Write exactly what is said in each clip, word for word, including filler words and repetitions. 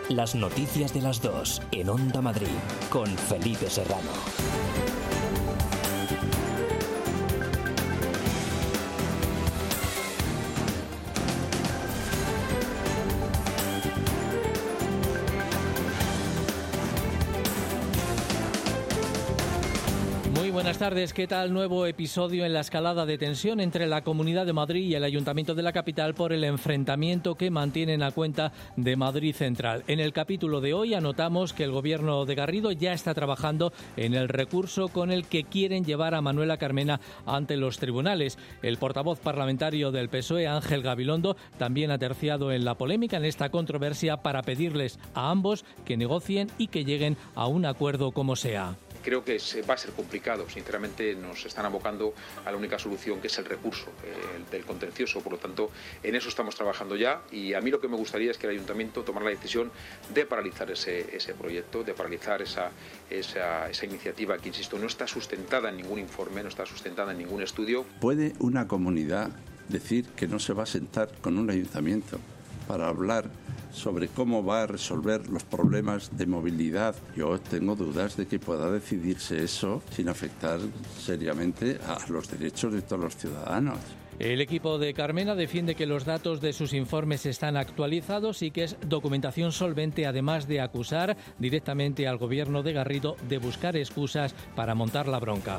Las noticias de las dos en Onda Madrid con Felipe Serrano. Buenas tardes, ¿qué tal? Nuevo episodio en la escalada de tensión entre la Comunidad de Madrid y el Ayuntamiento de la capital por el enfrentamiento que mantienen a cuenta de Madrid Central. En el capítulo de hoy anotamos que el gobierno de Garrido ya está trabajando en el recurso con el que quieren llevar a Manuela Carmena ante los tribunales. El portavoz parlamentario del P S O E, Ángel Gabilondo, también ha terciado en la polémica en esta controversia para pedirles a ambos que negocien y que lleguen a un acuerdo como sea. Creo que va a ser complicado, sinceramente nos están abocando a la única solución que es el recurso eh, del contencioso, por lo tanto en eso estamos trabajando ya y a mí lo que me gustaría es que el Ayuntamiento tomara la decisión de paralizar ese, ese proyecto, de paralizar esa, esa, esa iniciativa que, insisto, no está sustentada en ningún informe, no está sustentada en ningún estudio. ¿Puede una comunidad decir que no se va a sentar con un ayuntamiento para hablar sobre cómo va a resolver los problemas de movilidad? Yo tengo dudas de que pueda decidirse eso sin afectar seriamente a los derechos de todos los ciudadanos. El equipo de Carmena defiende que los datos de sus informes están actualizados y que es documentación solvente, además de acusar directamente al gobierno de Garrido de buscar excusas para montar la bronca.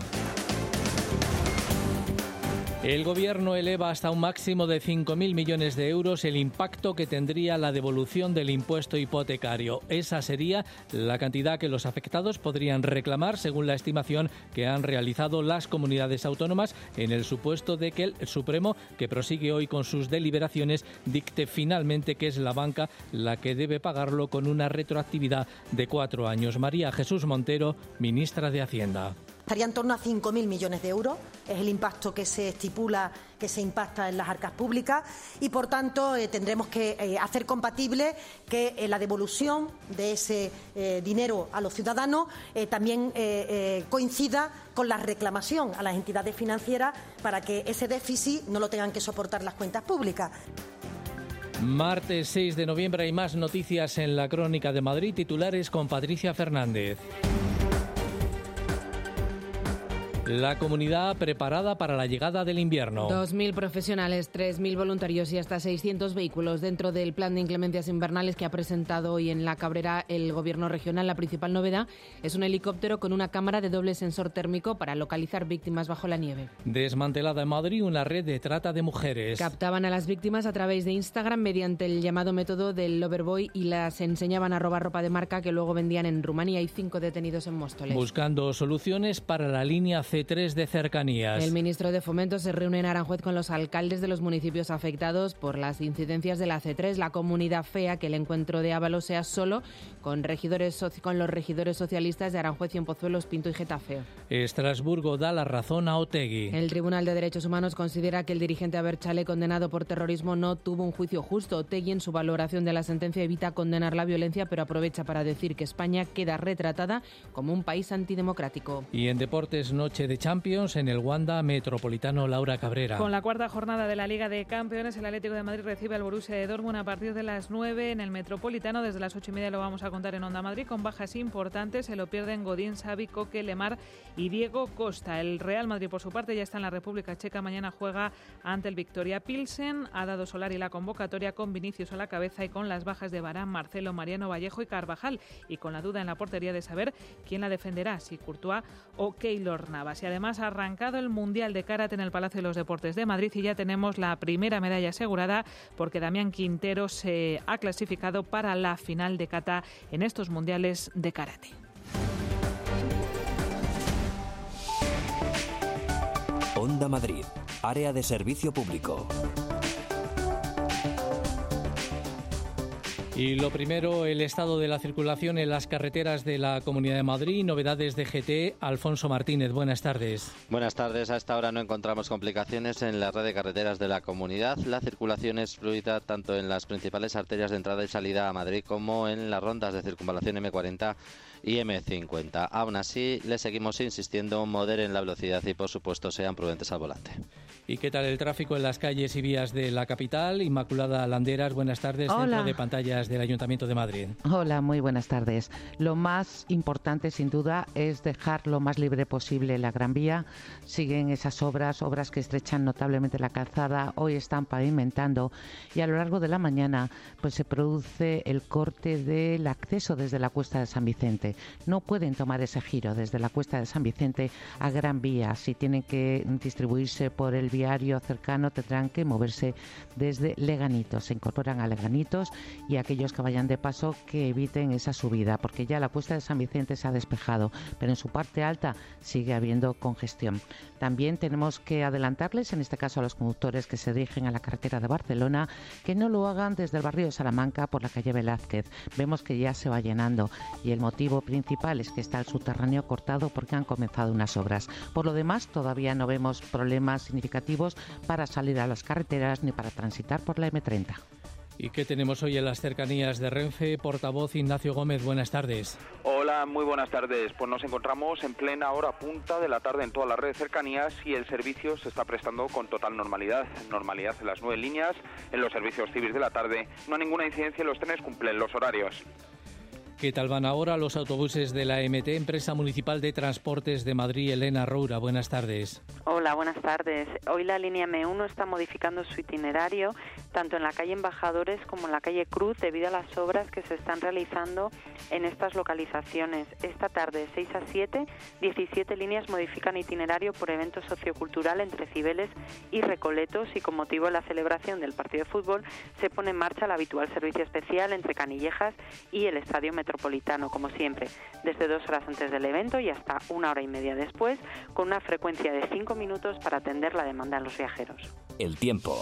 El Gobierno eleva hasta un máximo de cinco mil millones de euros el impacto que tendría la devolución del impuesto hipotecario. Esa sería la cantidad que los afectados podrían reclamar según la estimación que han realizado las comunidades autónomas en el supuesto de que el Supremo, que prosigue hoy con sus deliberaciones, dicte finalmente que es la banca la que debe pagarlo con una retroactividad de cuatro años. María Jesús Montero, ministra de Hacienda. Estaría en torno a cinco mil millones de euros, es el impacto que se estipula, que se impacta en las arcas públicas y, por tanto, eh, tendremos que eh, hacer compatible que eh, la devolución de ese eh, dinero a los ciudadanos eh, también eh, eh, coincida con la reclamación a las entidades financieras para que ese déficit no lo tengan que soportar las cuentas públicas. Martes seis de noviembre hay más noticias en la Crónica de Madrid, titulares con Patricia Fernández. La comunidad preparada para la llegada del invierno. dos mil profesionales, tres mil voluntarios y hasta seiscientos vehículos dentro del plan de inclemencias invernales que ha presentado hoy en La Cabrera el Gobierno regional. La principal novedad es un helicóptero con una cámara de doble sensor térmico para localizar víctimas bajo la nieve. Desmantelada en Madrid una red de trata de mujeres. Captaban a las víctimas a través de Instagram mediante el llamado método del Loverboy y las enseñaban a robar ropa de marca que luego vendían en Rumanía. Hay cinco detenidos en Móstoles. Buscando soluciones para la línea C tres de cercanías. El ministro de Fomento se reúne en Aranjuez con los alcaldes de los municipios afectados por las incidencias de la C tres. La comunidad fea que el encuentro de Ábalos sea solo con regidores con los regidores socialistas de Aranjuez, Cienpozuelos, Pinto y Getafe. Estrasburgo da la razón a Otegi. El Tribunal de Derechos Humanos considera que el dirigente Abertzale, condenado por terrorismo, no tuvo un juicio justo. Otegi, en su valoración de la sentencia, evita condenar la violencia, pero aprovecha para decir que España queda retratada como un país antidemocrático. Y en deportes, noche de Champions en el Wanda Metropolitano. Laura Cabrera. Con la cuarta jornada de la Liga de Campeones, el Atlético de Madrid recibe al Borussia de Dortmund a partir de las nueve en el Metropolitano. Desde las ocho y media lo vamos a contar en Onda Madrid, con bajas importantes. Se lo pierden Godín, Xavi, Coque, Lemar y Diego Costa. El Real Madrid, por su parte, ya está en la República Checa. Mañana juega ante el Victoria Pilsen. Ha dado Solari la convocatoria con Vinicius a la cabeza y con las bajas de Varane, Marcelo, Mariano, Vallejo y Carvajal. Y con la duda en la portería de saber quién la defenderá, si Courtois o Keylor Navas. Y además ha arrancado el Mundial de Karate en el Palacio de los Deportes de Madrid y ya tenemos la primera medalla asegurada porque Damián Quintero se ha clasificado para la final de kata en estos Mundiales de Karate. Onda Madrid, área de servicio público. Y lo primero, el estado de la circulación en las carreteras de la Comunidad de Madrid. Novedades de G T E. Alfonso Martínez, buenas tardes. Buenas tardes. A esta hora no encontramos complicaciones en la red de carreteras de la comunidad. La circulación es fluida tanto en las principales arterias de entrada y salida a Madrid como en las rondas de circunvalación eme cuarenta y eme cincuenta. Aún así, le seguimos insistiendo, moderen la velocidad y, por supuesto, sean prudentes al volante. ¿Y qué tal el tráfico en las calles y vías de la capital? Inmaculada Landeras, buenas tardes, Hola. Centro de Pantallas del Ayuntamiento de Madrid. Hola, muy buenas tardes. Lo más importante, sin duda, es dejar lo más libre posible la Gran Vía. Siguen esas obras, obras que estrechan notablemente la calzada, hoy están pavimentando y a lo largo de la mañana pues se produce el corte del acceso desde la Cuesta de San Vicente. No pueden tomar ese giro desde la Cuesta de San Vicente a Gran Vía. Si tienen que distribuirse por el viario cercano tendrán que moverse desde Leganitos. Se incorporan a Leganitos y aquellos que vayan de paso que eviten esa subida, porque ya la Cuesta de San Vicente se ha despejado, pero en su parte alta sigue habiendo congestión. También tenemos que adelantarles, en este caso a los conductores que se dirigen a la carretera de Barcelona, que no lo hagan desde el barrio de Salamanca por la calle Velázquez. Vemos que ya se va llenando y el motivo principal es que está el subterráneo cortado porque han comenzado unas obras. Por lo demás, todavía no vemos problemas significativos para salir a las carreteras ni para transitar por la eme treinta. ¿Y qué tenemos hoy en las cercanías de Renfe? Portavoz Ignacio Gómez, buenas tardes. Hola, muy buenas tardes. Pues nos encontramos en plena hora punta de la tarde en toda la red de cercanías y el servicio se está prestando con total normalidad. Normalidad en las nueve líneas, en los servicios civiles de la tarde. No hay ninguna incidencia y los trenes cumplen los horarios. ¿Qué tal van ahora los autobuses de la E M T, Empresa Municipal de Transportes de Madrid? Elena Roura, buenas tardes. Hola, buenas tardes. Hoy la línea eme uno está modificando su itinerario tanto en la calle Embajadores como en la calle Cruz debido a las obras que se están realizando en estas localizaciones. Esta tarde, de seis a siete, diecisiete líneas modifican itinerario por evento sociocultural entre Cibeles y Recoletos y con motivo de la celebración del partido de fútbol se pone en marcha el habitual servicio especial entre Canillejas y el Estadio Metropolitano, como siempre, desde dos horas antes del evento y hasta una hora y media después, con una frecuencia de cinco minutos para atender la demanda de los viajeros. El tiempo.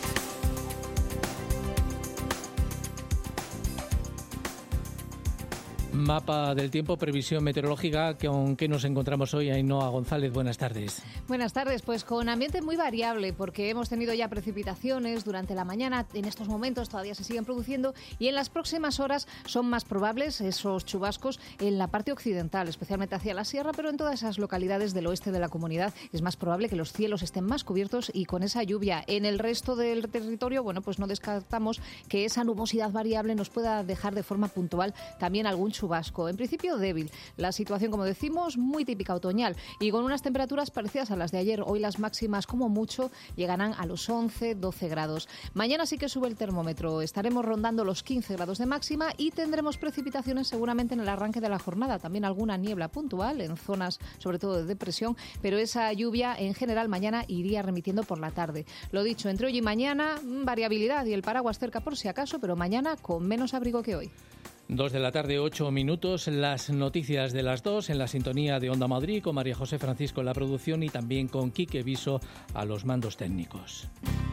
Mapa del tiempo, previsión meteorológica. ¿Con qué nos encontramos hoy? Ainhoa González, buenas tardes. Buenas tardes, pues con ambiente muy variable porque hemos tenido ya precipitaciones durante la mañana, en estos momentos todavía se siguen produciendo y en las próximas horas son más probables esos chubascos en la parte occidental, especialmente hacia la sierra, pero en todas esas localidades del oeste de la comunidad es más probable que los cielos estén más cubiertos y con esa lluvia. En el resto del territorio, bueno, pues no descartamos que esa nubosidad variable nos pueda dejar de forma puntual también algún chubasco. Vasco. En principio débil. La situación, como decimos, muy típica otoñal y con unas temperaturas parecidas a las de ayer. Hoy las máximas, como mucho, llegarán a los once, doce grados. Mañana sí que sube el termómetro. Estaremos rondando los quince grados de máxima y tendremos precipitaciones seguramente en el arranque de la jornada. También alguna niebla puntual en zonas, sobre todo de depresión, pero esa lluvia en general mañana iría remitiendo por la tarde. Lo dicho, entre hoy y mañana, variabilidad y el paraguas cerca por si acaso, pero mañana con menos abrigo que hoy. Dos de la tarde, ocho minutos, las noticias de las dos en la sintonía de Onda Madrid con María José Francisco en la producción y también con Quique Viso a los mandos técnicos.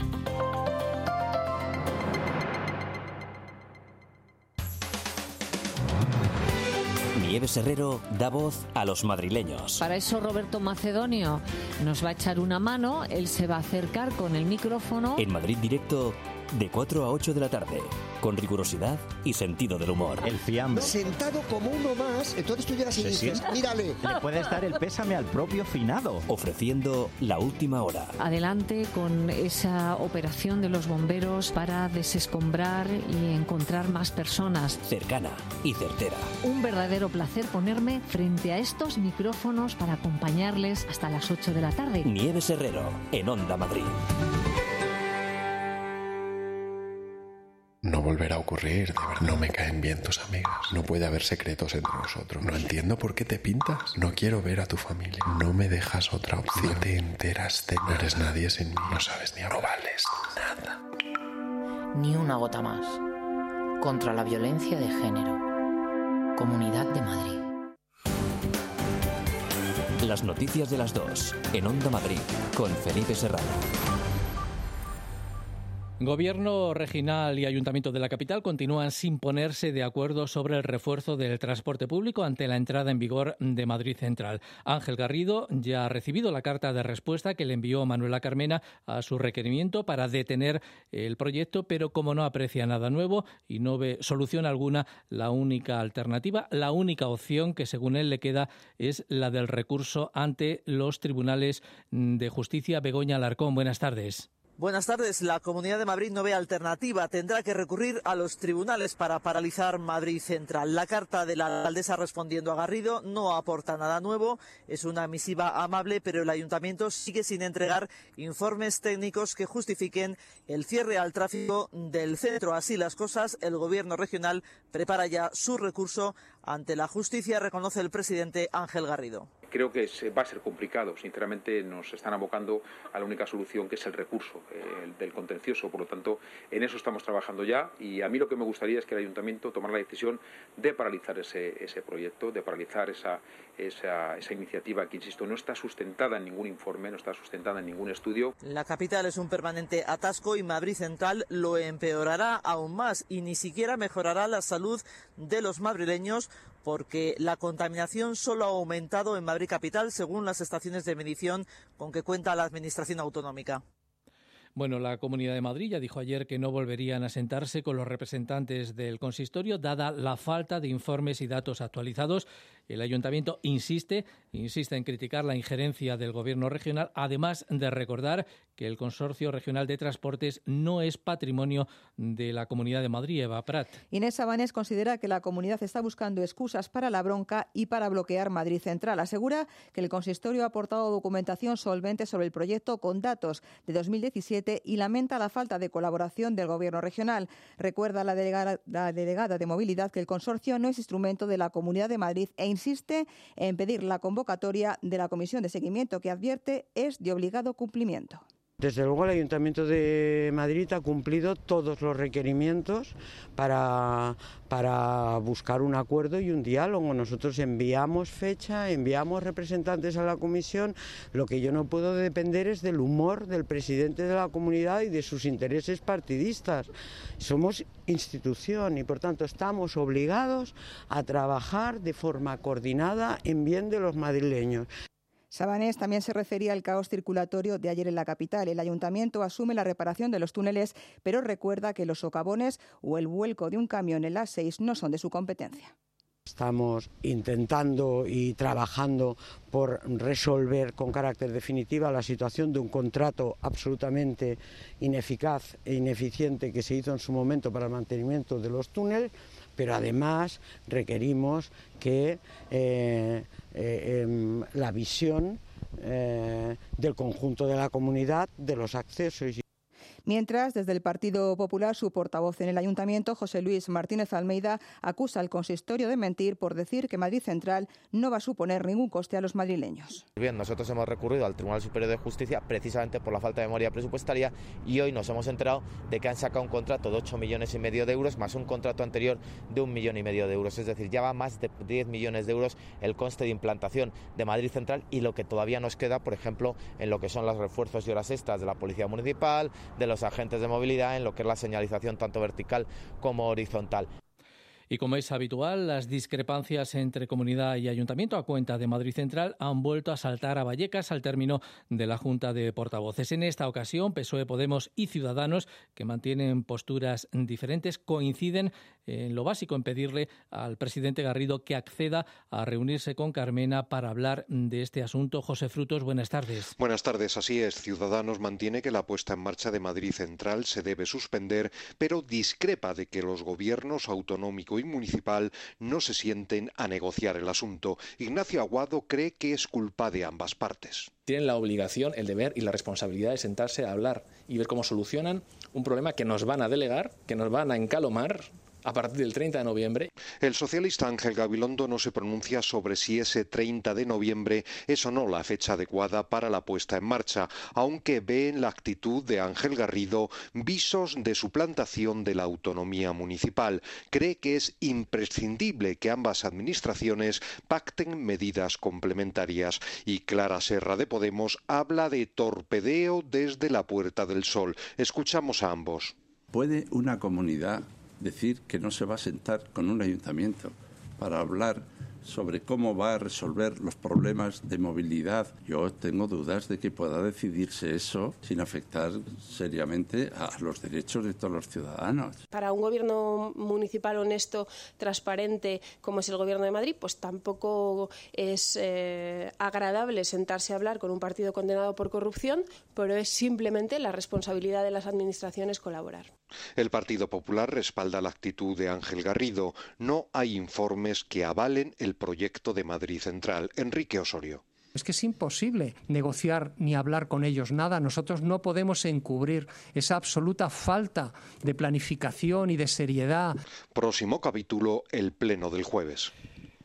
Nieves Herrero da voz a los madrileños. Para eso Roberto Macedonio nos va a echar una mano, él se va a acercar con el micrófono. En Madrid Directo, de cuatro a ocho de la tarde, con rigurosidad y sentido del humor. El fiambre. Sentado como uno más, entonces tú llegas y dices, mírale. Le puedes dar el pésame al propio finado. Ofreciendo la última hora. Adelante con esa operación de los bomberos para desescombrar y encontrar más personas. Cercana y certera. Un verdadero placer ponerme frente a estos micrófonos para acompañarles hasta las ocho de la tarde. Nieves Herrero, en Onda Madrid. No volverá a ocurrir, de verdad. No me caen bien tus amigas. No puede haber secretos entre nosotros. No entiendo por qué te pintas. No quiero ver a tu familia. No me dejas otra opción. No te enteras de... No eres nadie sin mí. No sabes ni hablar. No vales nada. Ni una gota más. Contra la violencia de género. Comunidad de Madrid. Las noticias de las dos, en Onda Madrid, con Felipe Serrano. Gobierno regional y Ayuntamiento de la capital continúan sin ponerse de acuerdo sobre el refuerzo del transporte público ante la entrada en vigor de Madrid Central. Ángel Garrido ya ha recibido la carta de respuesta que le envió Manuela Carmena a su requerimiento para detener el proyecto, pero como no aprecia nada nuevo y no ve solución alguna, la única alternativa, la única opción que según él le queda es la del recurso ante los tribunales de justicia. Begoña Alarcón, buenas tardes. Buenas tardes. La Comunidad de Madrid no ve alternativa. Tendrá que recurrir a los tribunales para paralizar Madrid Central. La carta de la alcaldesa respondiendo a Garrido no aporta nada nuevo. Es una misiva amable, pero el ayuntamiento sigue sin entregar informes técnicos que justifiquen el cierre al tráfico del centro. Así las cosas, el Gobierno regional prepara ya su recurso ante la justicia, reconoce el presidente Ángel Garrido. Creo que va a ser complicado. Sinceramente, nos están abocando a la única solución, que es el recurso eh, el del contencioso. Por lo tanto, en eso estamos trabajando ya. Y a mí lo que me gustaría es que el ayuntamiento tomara la decisión de paralizar ese, ese proyecto, de paralizar esa, esa, esa iniciativa que, insisto, no está sustentada en ningún informe, no está sustentada en ningún estudio. La capital es un permanente atasco y Madrid Central lo empeorará aún más y ni siquiera mejorará la salud de los madrileños, porque la contaminación solo ha aumentado en Madrid capital, según las estaciones de medición con que cuenta la Administración autonómica. Bueno, la Comunidad de Madrid ya dijo ayer que no volverían a sentarse con los representantes del consistorio, dada la falta de informes y datos actualizados. El Ayuntamiento insiste, insiste en criticar la injerencia del Gobierno regional, además de recordar que el Consorcio Regional de Transportes no es patrimonio de la Comunidad de Madrid. Eva Prat. Inés Sabanés considera que la comunidad está buscando excusas para la bronca y para bloquear Madrid Central. Asegura que el consistorio ha aportado documentación solvente sobre el proyecto con datos de dos mil diecisiete y lamenta la falta de colaboración del Gobierno regional. Recuerda la delegada, la delegada de Movilidad que el consorcio no es instrumento de la Comunidad de Madrid e insiste en pedir la convocatoria de la Comisión de Seguimiento, que advierte es de obligado cumplimiento. Desde luego el Ayuntamiento de Madrid ha cumplido todos los requerimientos para, para buscar un acuerdo y un diálogo. Nosotros enviamos fecha, enviamos representantes a la comisión. Lo que yo no puedo depender es del humor del presidente de la comunidad y de sus intereses partidistas. Somos institución y por tanto estamos obligados a trabajar de forma coordinada en bien de los madrileños. Sabanés también se refería al caos circulatorio de ayer en la capital. El ayuntamiento asume la reparación de los túneles, pero recuerda que los socavones o el vuelco de un camión en la A seis no son de su competencia. Estamos intentando y trabajando por resolver con carácter definitivo la situación de un contrato absolutamente ineficaz e ineficiente que se hizo en su momento para el mantenimiento de los túneles, pero además requerimos que eh, eh, eh, la visión eh, del conjunto de la comunidad, de los accesos. Mientras, desde el Partido Popular, su portavoz en el Ayuntamiento, José Luis Martínez Almeida, acusa al consistorio de mentir por decir que Madrid Central no va a suponer ningún coste a los madrileños. Bien, nosotros hemos recurrido al Tribunal Superior de Justicia precisamente por la falta de memoria presupuestaria y hoy nos hemos enterado de que han sacado un contrato de ocho millones y medio de euros más un contrato anterior de un millón y medio de euros. Es decir, ya va más de diez millones de euros el coste de implantación de Madrid Central y lo que todavía nos queda, por ejemplo, en lo que son los refuerzos y horas extras de la Policía Municipal, de los agentes de movilidad, en lo que es la señalización tanto vertical como horizontal. Y como es habitual, las discrepancias entre comunidad y ayuntamiento a cuenta de Madrid Central han vuelto a saltar a Vallecas al término de la Junta de Portavoces. En esta ocasión, P S O E, Podemos y Ciudadanos, que mantienen posturas diferentes, coinciden en lo básico, en pedirle al presidente Garrido que acceda a reunirse con Carmena para hablar de este asunto. José Frutos, buenas tardes. Buenas tardes. Así es, Ciudadanos mantiene que la puesta en marcha de Madrid Central se debe suspender, pero discrepa de que los gobiernos autonómico y municipal no se sienten a negociar el asunto. Ignacio Aguado cree que es culpa de ambas partes. Tienen la obligación, el deber y la responsabilidad de sentarse a hablar y ver cómo solucionan un problema que nos van a delegar, que nos van a encalomar a partir del treinta de noviembre. El socialista Ángel Gabilondo no se pronuncia sobre si ese treinta de noviembre es o no la fecha adecuada para la puesta en marcha, aunque ve en la actitud de Ángel Garrido visos de suplantación de la autonomía municipal. Cree que es imprescindible que ambas administraciones pacten medidas complementarias. Y Clara Serra de Podemos habla de torpedeo desde la Puerta del Sol. Escuchamos a ambos. ¿Puede una comunidad decir que no se va a sentar con un ayuntamiento para hablar sobre cómo va a resolver los problemas de movilidad? Yo tengo dudas de que pueda decidirse eso sin afectar seriamente a los derechos de todos los ciudadanos. Para un gobierno municipal honesto, transparente, como es el Gobierno de Madrid, pues tampoco es eh, agradable sentarse a hablar con un partido condenado por corrupción, pero es simplemente la responsabilidad de las administraciones colaborar. El Partido Popular respalda la actitud de Ángel Garrido. No hay informes que avalen el proyecto de Madrid Central. Enrique Osorio. Es que es imposible negociar ni hablar con ellos nada. Nosotros no podemos encubrir esa absoluta falta de planificación y de seriedad. Próximo capítulo, el pleno del jueves.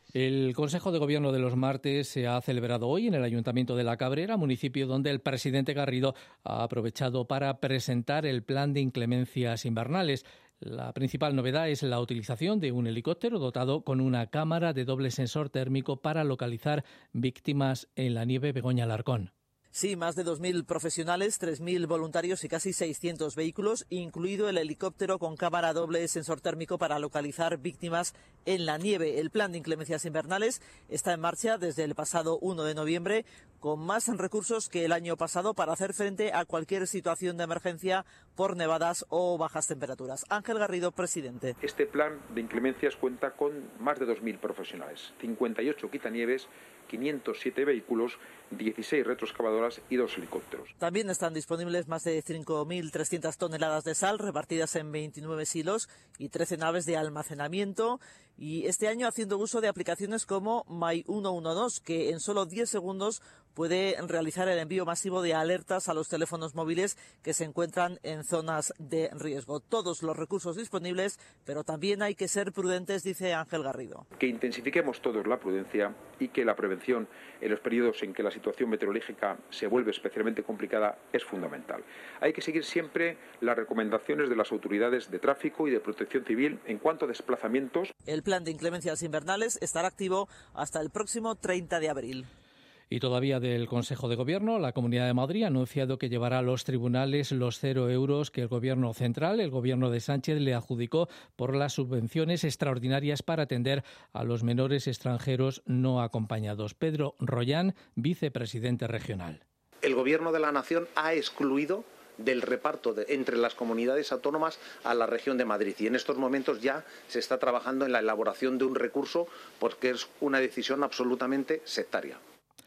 El Consejo de Gobierno de los martes se ha celebrado hoy en el Ayuntamiento de La Cabrera, municipio donde el presidente Garrido ha aprovechado para presentar el plan de inclemencias invernales. La principal novedad es la utilización de un helicóptero dotado con una cámara de doble sensor térmico para localizar víctimas en la nieve. Begoña Alarcón. Sí, más de dos mil profesionales, tres mil voluntarios y casi seiscientos vehículos, incluido el helicóptero con cámara doble sensor térmico para localizar víctimas en la nieve. El plan de inclemencias invernales está en marcha desde el pasado uno de noviembre, con más recursos que el año pasado para hacer frente a cualquier situación de emergencia por nevadas o bajas temperaturas. Ángel Garrido, presidente. Este plan de inclemencias cuenta con más de dos mil profesionales, cincuenta y ocho quitanieves, quinientos siete vehículos, dieciséis retroexcavadoras y dos helicópteros. También están disponibles más de cinco mil trescientas toneladas de sal repartidas en veintinueve silos y trece naves de almacenamiento. Y este año haciendo uso de aplicaciones como My ciento doce, que en solo diez segundos puede realizar el envío masivo de alertas a los teléfonos móviles que se encuentran en zonas de riesgo. Todos los recursos disponibles, pero también hay que ser prudentes, dice Ángel Garrido. Que intensifiquemos todos la prudencia y que la prevención en los periodos en que la situación meteorológica se vuelve especialmente complicada es fundamental. Hay que seguir siempre las recomendaciones de las autoridades de tráfico y de protección civil en cuanto a desplazamientos. El plan de inclemencias invernales estará activo hasta el próximo treinta de abril. Y todavía del Consejo de Gobierno, la Comunidad de Madrid ha anunciado que llevará a los tribunales los cero euros que el Gobierno central, el Gobierno de Sánchez, le adjudicó por las subvenciones extraordinarias para atender a los menores extranjeros no acompañados. Pedro Rollán, vicepresidente regional. El Gobierno de la Nación ha excluido del reparto de, entre las comunidades autónomas a la región de Madrid, y en estos momentos ya se está trabajando en la elaboración de un recurso porque es una decisión absolutamente sectaria.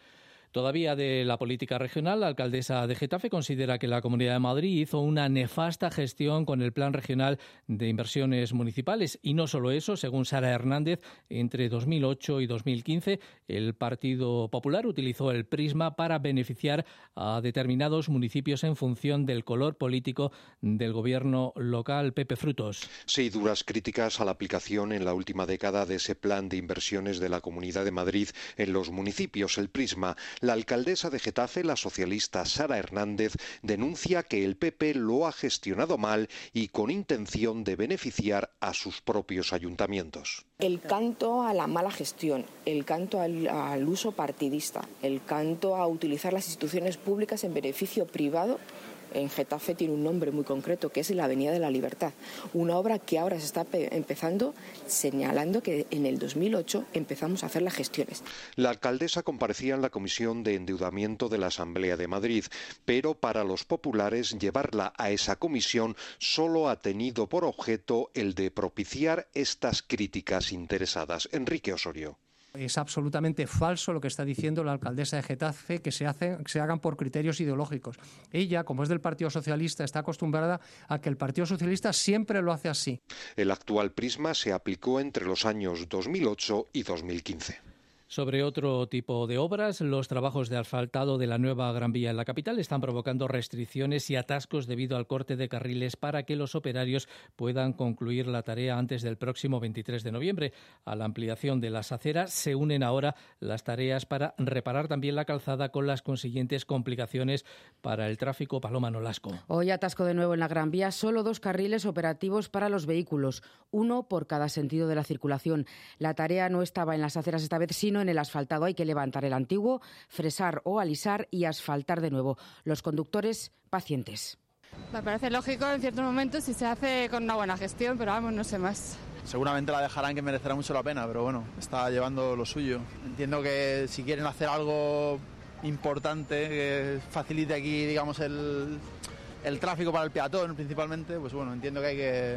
Todavía de la política regional, la alcaldesa de Getafe considera que la Comunidad de Madrid hizo una nefasta gestión con el Plan Regional de Inversiones Municipales. Y no solo eso, según Sara Hernández, entre dos mil ocho y dos mil quince el Partido Popular utilizó el prisma para beneficiar a determinados municipios en función del color político del gobierno local. Pepe Frutos. Sí, duras críticas a la aplicación en la última década de ese plan de inversiones de la Comunidad de Madrid en los municipios, el prisma. La alcaldesa de Getafe, la socialista Sara Hernández, denuncia que el P P lo ha gestionado mal y con intención de beneficiar a sus propios ayuntamientos. El canto a la mala gestión, el canto al, al uso partidista, el canto a utilizar las instituciones públicas en beneficio privado. En Getafe tiene un nombre muy concreto, que es la Avenida de la Libertad, una obra que ahora se está empezando, señalando que en el dos mil ocho empezamos a hacer las gestiones. La alcaldesa comparecía en la Comisión de Endeudamiento de la Asamblea de Madrid, pero para los populares llevarla a esa comisión solo ha tenido por objeto el de propiciar estas críticas interesadas. Enrique Osorio. Es absolutamente falso lo que está diciendo la alcaldesa de Getafe, que se, hace, que se hagan por criterios ideológicos. Ella, como es del Partido Socialista, está acostumbrada a que el Partido Socialista siempre lo hace así. El actual prisma se aplicó entre los años dos mil ocho y dos mil quince. Sobre otro tipo de obras, los trabajos de asfaltado de la nueva Gran Vía en la capital están provocando restricciones y atascos debido al corte de carriles para que los operarios puedan concluir la tarea antes del próximo veintitrés de noviembre. A la ampliación de las aceras se unen ahora las tareas para reparar también la calzada, con las consiguientes complicaciones para el tráfico. Paloma Nolasco. Hoy atasco de nuevo en la Gran Vía, solo dos carriles operativos para los vehículos, uno por cada sentido de la circulación. La tarea no estaba en las aceras esta vez, sino en el asfaltado. Hay que levantar el antiguo, fresar o alisar y asfaltar de nuevo. Los conductores pacientes. Me parece lógico en ciertos momentos si se hace con una buena gestión, pero vamos, no sé más. Seguramente la dejarán, que merecerá mucho la pena, pero bueno, está llevando lo suyo. Entiendo que si quieren hacer algo importante que facilite aquí, digamos, el, el tráfico para el peatón principalmente, pues bueno, entiendo que hay que,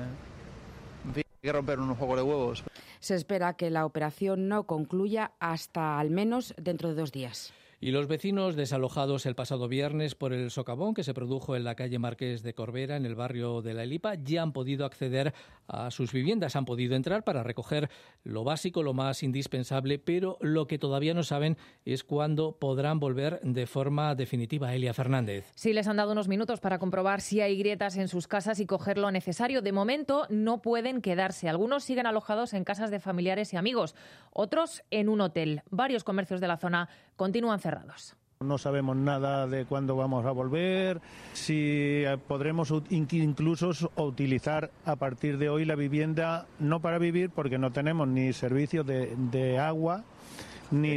en fin, hay que romper unos juegos de huevos. Se espera que la operación no concluya hasta al menos dentro de dos días. Y los vecinos desalojados el pasado viernes por el socavón que se produjo en la calle Marqués de Corbera, en el barrio de La Elipa, ya han podido acceder a sus viviendas, han podido entrar para recoger lo básico, lo más indispensable, pero lo que todavía no saben es cuándo podrán volver de forma definitiva. Elia Fernández. Sí, les han dado unos minutos para comprobar si hay grietas en sus casas y coger lo necesario. De momento no pueden quedarse. Algunos siguen alojados en casas de familiares y amigos, otros en un hotel. Varios comercios de la zona continúan cerrados. No sabemos nada de cuándo vamos a volver, si podremos incluso utilizar a partir de hoy la vivienda no para vivir, porque no tenemos ni servicios de, de agua ni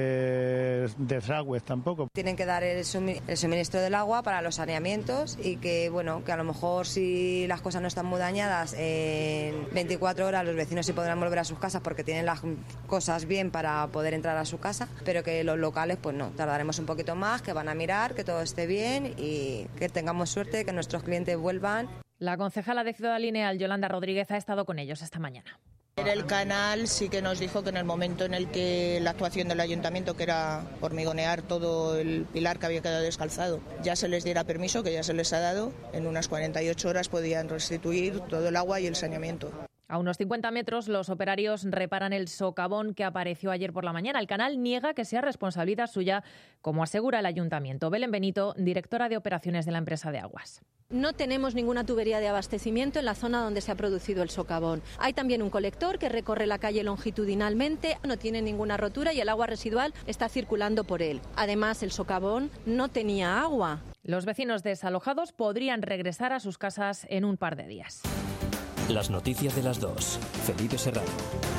de desagües tampoco. Tienen que dar el suministro del agua para los saneamientos y que, bueno, que a lo mejor si las cosas no están muy dañadas, en veinticuatro horas los vecinos sí podrán volver a sus casas porque tienen las cosas bien para poder entrar a su casa, pero que los locales pues no, tardaremos un poquito más, que van a mirar, que todo esté bien y que tengamos suerte, que nuestros clientes vuelvan. La concejala de Ciudad Lineal, Yolanda Rodríguez, ha estado con ellos esta mañana. El canal sí que nos dijo que en el momento en el que la actuación del ayuntamiento, que era hormigonear todo el pilar que había quedado descalzado, ya se les diera permiso, que ya se les ha dado, en unas cuarenta y ocho horas podían restituir todo el agua y el saneamiento. A unos cincuenta metros, los operarios reparan el socavón que apareció ayer por la mañana. El canal niega que sea responsabilidad suya, como asegura el ayuntamiento. Belén Benito, directora de operaciones de la empresa de aguas. No tenemos ninguna tubería de abastecimiento en la zona donde se ha producido el socavón. Hay también un colector que recorre la calle longitudinalmente, no tiene ninguna rotura y el agua residual está circulando por él. Además, el socavón no tenía agua. Los vecinos desalojados podrían regresar a sus casas en un par de días. Las noticias de las dos. Felipe Serrano.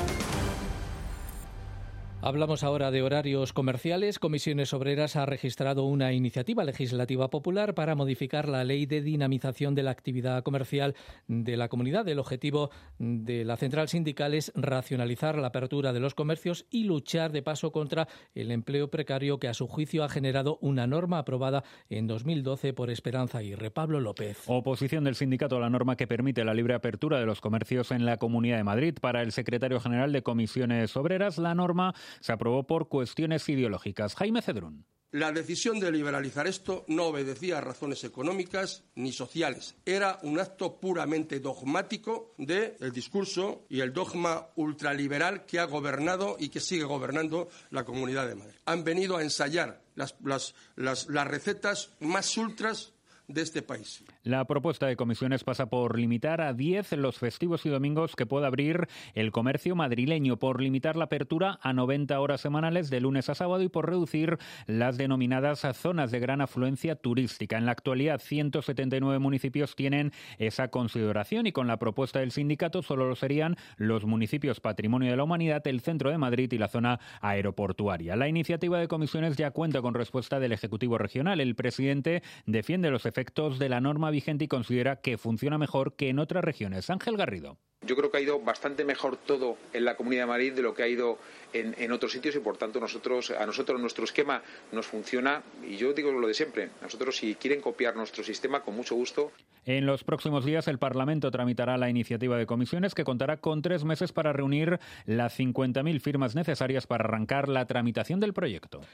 Hablamos ahora de horarios comerciales. Comisiones Obreras ha registrado una iniciativa legislativa popular para modificar la ley de dinamización de la actividad comercial de la comunidad. El objetivo de la central sindical es racionalizar la apertura de los comercios y luchar de paso contra el empleo precario que a su juicio ha generado una norma aprobada en dos mil doce por Esperanza Aguirre. Pablo López. Oposición del sindicato a la norma que permite la libre apertura de los comercios en la Comunidad de Madrid. Para el secretario general de Comisiones Obreras, la norma se aprobó por cuestiones ideológicas. Jaime Cedrún. La decisión de liberalizar esto no obedecía a razones económicas ni sociales. Era un acto puramente dogmático del discurso y el dogma ultraliberal que ha gobernado y que sigue gobernando la Comunidad de Madrid. Han venido a ensayar las, las, las, las recetas más ultras de este país. La propuesta de comisiones pasa por limitar a diez los festivos y domingos que pueda abrir el comercio madrileño, por limitar la apertura a noventa horas semanales de lunes a sábado y por reducir las denominadas zonas de gran afluencia turística. En la actualidad, ciento setenta y nueve municipios tienen esa consideración y con la propuesta del sindicato solo lo serían los municipios Patrimonio de la Humanidad, el centro de Madrid y la zona aeroportuaria. La iniciativa de comisiones ya cuenta con respuesta del Ejecutivo Regional. El presidente defiende los efectos de la norma vigente y considera que funciona mejor que en otras regiones. Ángel Garrido. Yo creo que ha ido bastante mejor todo en la Comunidad de Madrid de lo que ha ido en, en otros sitios y por tanto nosotros a nosotros nuestro esquema nos funciona y yo digo lo de siempre. Nosotros si quieren copiar nuestro sistema con mucho gusto. En los próximos días el Parlamento tramitará la iniciativa de comisiones que contará con tres meses para reunir las cincuenta mil firmas necesarias para arrancar la tramitación del proyecto.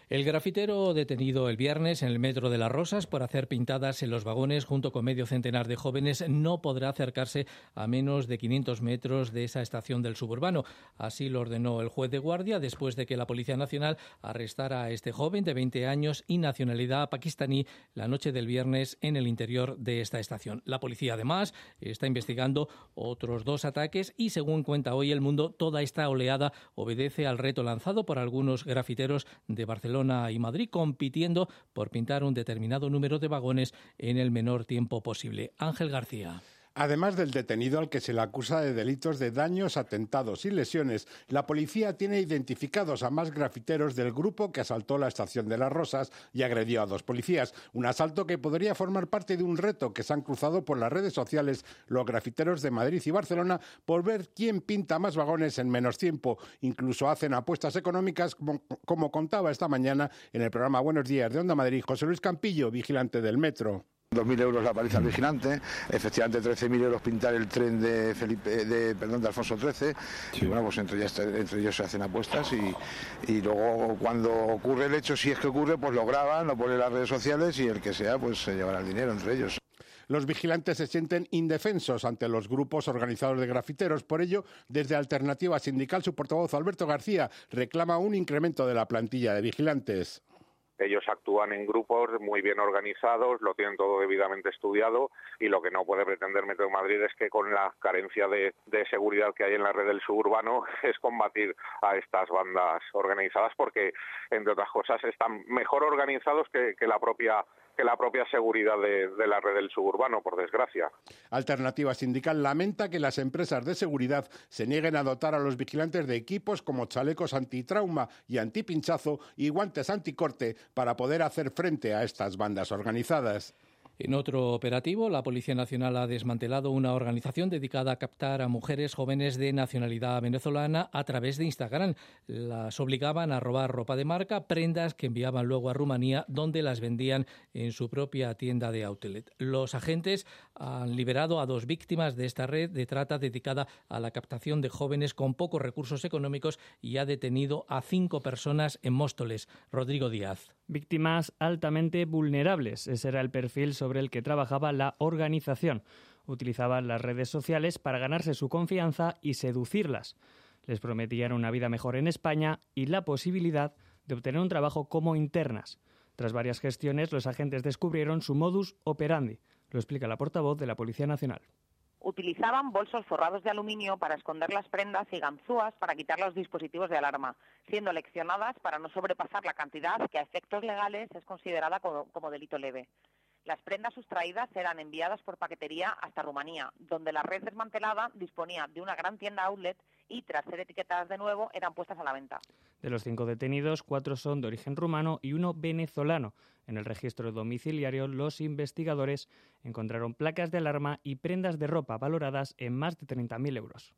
El grafitero detenido el viernes en el metro de Las Rosas por hacer pintadas en los vagones junto con medio centenar de jóvenes no podrá acercarse a menos de quinientos metros de esa estación del suburbano. Así lo ordenó el juez de guardia después de que la Policía Nacional arrestara a este joven de veinte años y nacionalidad pakistaní la noche del viernes en el interior de esta estación. La policía además está investigando otros dos ataques y, según cuenta hoy El Mundo, toda esta oleada obedece al reto lanzado por algunos grafiteros de Barcelona y Madrid, compitiendo por pintar un determinado número de vagones en el menor tiempo posible. Ángel García. Además del detenido al que se le acusa de delitos de daños, atentados y lesiones, la policía tiene identificados a más grafiteros del grupo que asaltó la estación de Las Rosas y agredió a dos policías. Un asalto que podría formar parte de un reto que se han cruzado por las redes sociales los grafiteros de Madrid y Barcelona por ver quién pinta más vagones en menos tiempo. Incluso hacen apuestas económicas, como, como contaba esta mañana en el programa Buenos Días de Onda Madrid José Luis Campillo, vigilante del metro. dos mil euros la paliza al vigilante, efectivamente trece mil euros pintar el tren de Felipe, de, perdón, de Alfonso trece, sí. Y bueno, pues entre, entre ellos se hacen apuestas y, y luego cuando ocurre el hecho, si es que ocurre, pues lo graban, lo ponen en las redes sociales y el que sea, pues se llevará el dinero entre ellos. Los vigilantes se sienten indefensos ante los grupos organizados de grafiteros. Por ello, desde Alternativa Sindical, su portavoz Alberto García reclama un incremento de la plantilla de vigilantes. Ellos actúan en grupos muy bien organizados, lo tienen todo debidamente estudiado y lo que no puede pretender Metro de Madrid es que con la carencia de, de seguridad que hay en la red del suburbano es combatir a estas bandas organizadas porque, entre otras cosas, están mejor organizados que, que la propia que la propia seguridad de, de la red del suburbano, por desgracia. Alternativa Sindical lamenta que las empresas de seguridad se nieguen a dotar a los vigilantes de equipos como chalecos antitrauma y antipinchazo y guantes anticorte para poder hacer frente a estas bandas organizadas. En otro operativo, la Policía Nacional ha desmantelado una organización dedicada a captar a mujeres jóvenes de nacionalidad venezolana a través de Instagram. Las obligaban a robar ropa de marca, prendas que enviaban luego a Rumanía, donde las vendían en su propia tienda de outlet. Los agentes han liberado a dos víctimas de esta red de trata dedicada a la captación de jóvenes con pocos recursos económicos y ha detenido a cinco personas en Móstoles. Rodrigo Díaz. Víctimas altamente vulnerables. Ese era el perfil sobre el que trabajaba la organización. Utilizaban las redes sociales para ganarse su confianza y seducirlas. Les prometían una vida mejor en España y la posibilidad de obtener un trabajo como internas. Tras varias gestiones, los agentes descubrieron su modus operandi. Lo explica la portavoz de la Policía Nacional. Utilizaban bolsos forrados de aluminio para esconder las prendas y ganzúas para quitar los dispositivos de alarma, siendo leccionadas para no sobrepasar la cantidad que a efectos legales es considerada como, como delito leve. Las prendas sustraídas eran enviadas por paquetería hasta Rumanía, donde la red desmantelada disponía de una gran tienda outlet y, tras ser etiquetadas de nuevo, eran puestas a la venta. De los cinco detenidos, cuatro son de origen rumano y uno venezolano. En el registro domiciliario, los investigadores encontraron placas de alarma y prendas de ropa valoradas en más de treinta mil euros.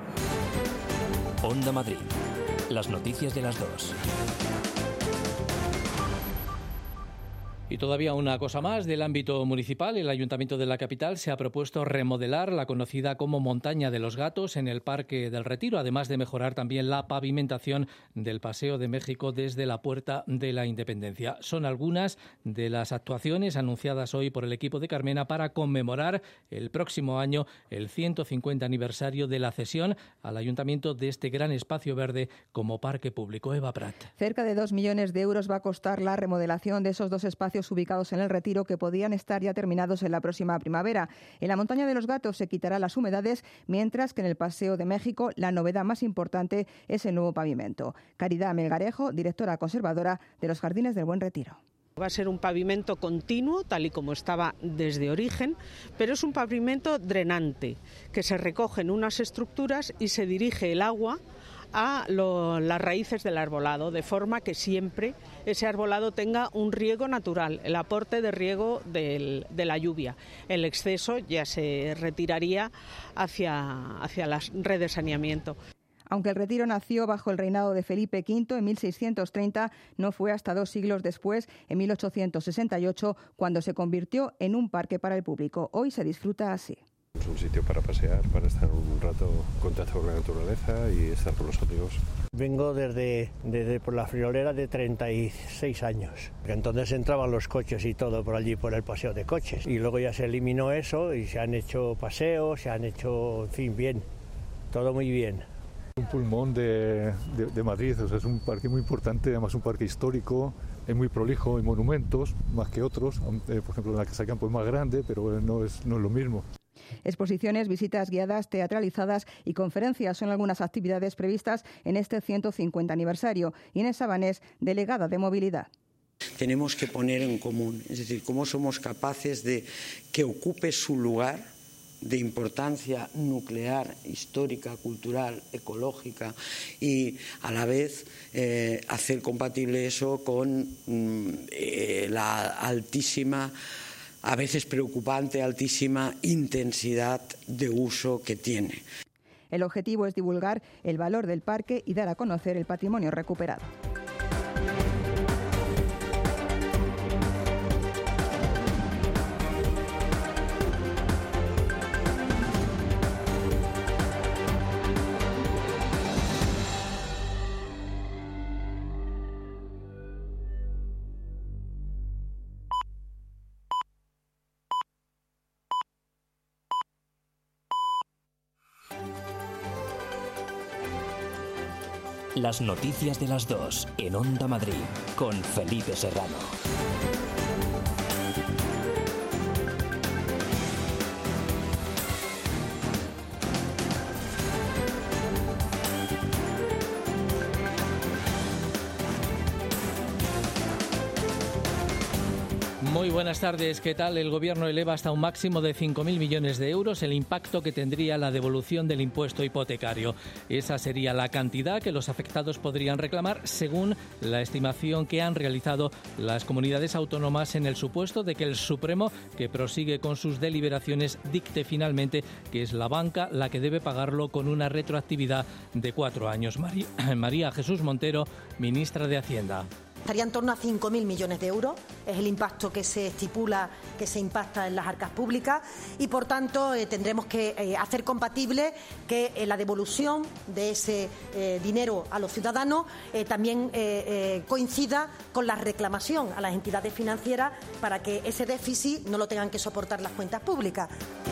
Onda Madrid. Las noticias de las dos. Y todavía una cosa más del ámbito municipal. El Ayuntamiento de la capital se ha propuesto remodelar la conocida como Montaña de los Gatos en el Parque del Retiro, además de mejorar también la pavimentación del Paseo de México desde la Puerta de la Independencia. Son algunas de las actuaciones anunciadas hoy por el equipo de Carmena para conmemorar el próximo año el ciento cincuenta aniversario de la cesión al Ayuntamiento de este gran espacio verde como parque público. Eva Prat. Cerca de dos millones de euros va a costar la remodelación de esos dos espacios ubicados en el Retiro que podían estar ya terminados en la próxima primavera. En la Montaña de los Gatos se quitarán las humedades, mientras que en el Paseo de México la novedad más importante es el nuevo pavimento. Caridad Melgarejo, directora conservadora de los Jardines del Buen Retiro. Va a ser un pavimento continuo, tal y como estaba desde origen, pero es un pavimento drenante, que se recogen unas estructuras y se dirige el agua a lo, las raíces del arbolado, de forma que siempre ese arbolado tenga un riego natural, el aporte de riego del, de la lluvia. El exceso ya se retiraría hacia, hacia las redes de saneamiento. Aunque el Retiro nació bajo el reinado de Felipe quinto en mil seiscientos treinta, no fue hasta dos siglos después, en mil ochocientos sesenta y ocho, cuando se convirtió en un parque para el público. Hoy se disfruta así. Es un sitio para pasear, para estar un rato en contacto con la naturaleza y estar con los amigos. Vengo desde, desde por la friolera de treinta y seis años. Entonces entraban los coches y todo por allí, por el paseo de coches. Y luego ya se eliminó eso y se han hecho paseos, se han hecho, en fin, bien. Todo muy bien. Un pulmón de, de, de Madrid, o sea, es un parque muy importante, además un parque histórico, es muy prolijo, hay monumentos, más que otros. Eh, por ejemplo, la Casa de Campo es más grande, pero no es, no es lo mismo. Exposiciones, visitas guiadas, teatralizadas y conferencias son algunas actividades previstas en este ciento cincuenta aniversario. Inés Sabanés, delegada de Movilidad. Tenemos que poner en común, es decir, cómo somos capaces de que ocupe su lugar de importancia nuclear, histórica, cultural, ecológica y a la vez eh, hacer compatible eso con mm, eh, la altísima, a veces preocupante, altísima intensidad de uso que tiene. El objetivo es divulgar el valor del parque y dar a conocer el patrimonio recuperado. Las noticias de las dos en Onda Madrid con Felipe Serrano. Muy buenas tardes, ¿qué tal? El Gobierno eleva hasta un máximo de cinco mil millones de euros el impacto que tendría la devolución del impuesto hipotecario. Esa sería la cantidad que los afectados podrían reclamar según la estimación que han realizado las comunidades autónomas en el supuesto de que el Supremo, que prosigue con sus deliberaciones, dicte finalmente que es la banca la que debe pagarlo con una retroactividad de cuatro años. María, María Jesús Montero, ministra de Hacienda. Estaría en torno a cinco mil millones de euros, es el impacto que se estipula, que se impacta en las arcas públicas y, por tanto, eh, tendremos que eh, hacer compatible que eh, la devolución de ese eh, dinero a los ciudadanos eh, también eh, eh, coincida con la reclamación a las entidades financieras para que ese déficit no lo tengan que soportar las cuentas públicas.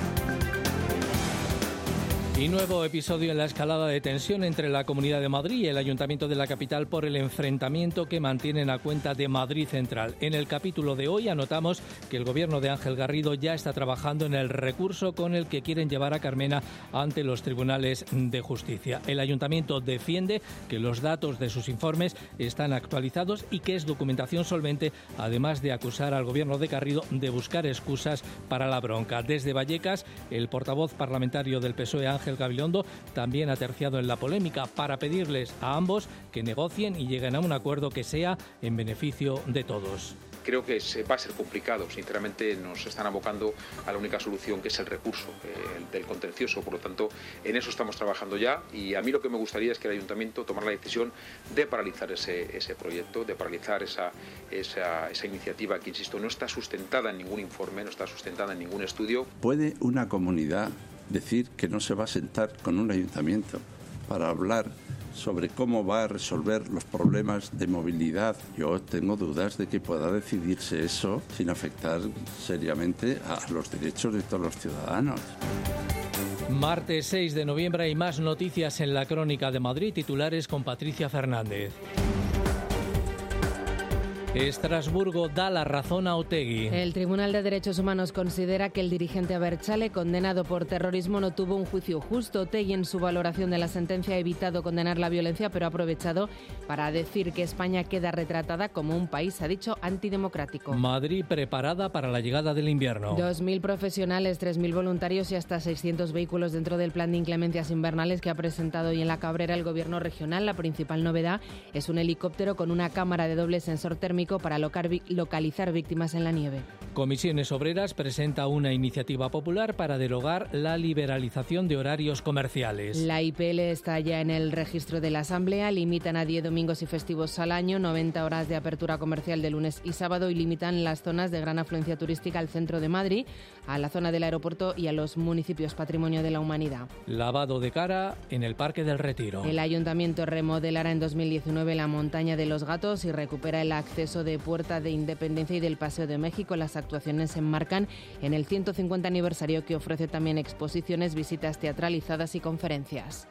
Y nuevo episodio en la escalada de tensión entre la Comunidad de Madrid y el Ayuntamiento de la capital por el enfrentamiento que mantienen a cuenta de Madrid Central. En el capítulo de hoy anotamos que el Gobierno de Ángel Garrido ya está trabajando en el recurso con el que quieren llevar a Carmena ante los tribunales de justicia. El Ayuntamiento defiende que los datos de sus informes están actualizados y que es documentación solvente, además de acusar al Gobierno de Garrido de buscar excusas para la bronca. Desde Vallecas, el portavoz parlamentario del P S O E, Ángel Gabilondo, también ha terciado en la polémica para pedirles a ambos que negocien y lleguen a un acuerdo que sea en beneficio de todos. Creo que se va a ser complicado. Sinceramente, nos están abocando a la única solución, que es el recurso eh, el del contencioso. Por lo tanto, en eso estamos trabajando ya y a mí lo que me gustaría es que el Ayuntamiento tomara la decisión de paralizar ese, ese proyecto, de paralizar esa, esa, esa iniciativa que, insisto, no está sustentada en ningún informe, no está sustentada en ningún estudio. ¿Puede una comunidad decir que no se va a sentar con un ayuntamiento para hablar sobre cómo va a resolver los problemas de movilidad? Yo tengo dudas de que pueda decidirse eso sin afectar seriamente a los derechos de todos los ciudadanos. Martes seis de noviembre hay más noticias en la Crónica de Madrid, titulares con Patricia Fernández. Estrasburgo da la razón a Otegi. El Tribunal de Derechos Humanos considera que el dirigente Abertzale, condenado por terrorismo, no tuvo un juicio justo. Otegi, en su valoración de la sentencia, ha evitado condenar la violencia, pero ha aprovechado para decir que España queda retratada como un país, ha dicho, antidemocrático. Madrid preparada para la llegada del invierno. dos mil profesionales, tres mil voluntarios y hasta seiscientos vehículos dentro del plan de inclemencias invernales que ha presentado hoy en La Cabrera el Gobierno regional. La principal novedad es un helicóptero con una cámara de doble sensor térmico técnico para localizar víctimas en la nieve. Comisiones Obreras presenta una iniciativa popular para derogar la liberalización de horarios comerciales. La I P L está ya en el registro de la Asamblea. Limitan a diez domingos y festivos al año, noventa horas de apertura comercial de lunes y sábado y limitan las zonas de gran afluencia turística al centro de Madrid, a la zona del aeropuerto y a los municipios Patrimonio de la Humanidad. Lavado de cara en el Parque del Retiro. El Ayuntamiento remodelará en dos mil diecinueve la Montaña de los Gatos y recupera el acceso de Puerta de Independencia y del Paseo de México. Las actuaciones se enmarcan en el ciento cincuenta aniversario, que ofrece también exposiciones, visitas teatralizadas y conferencias.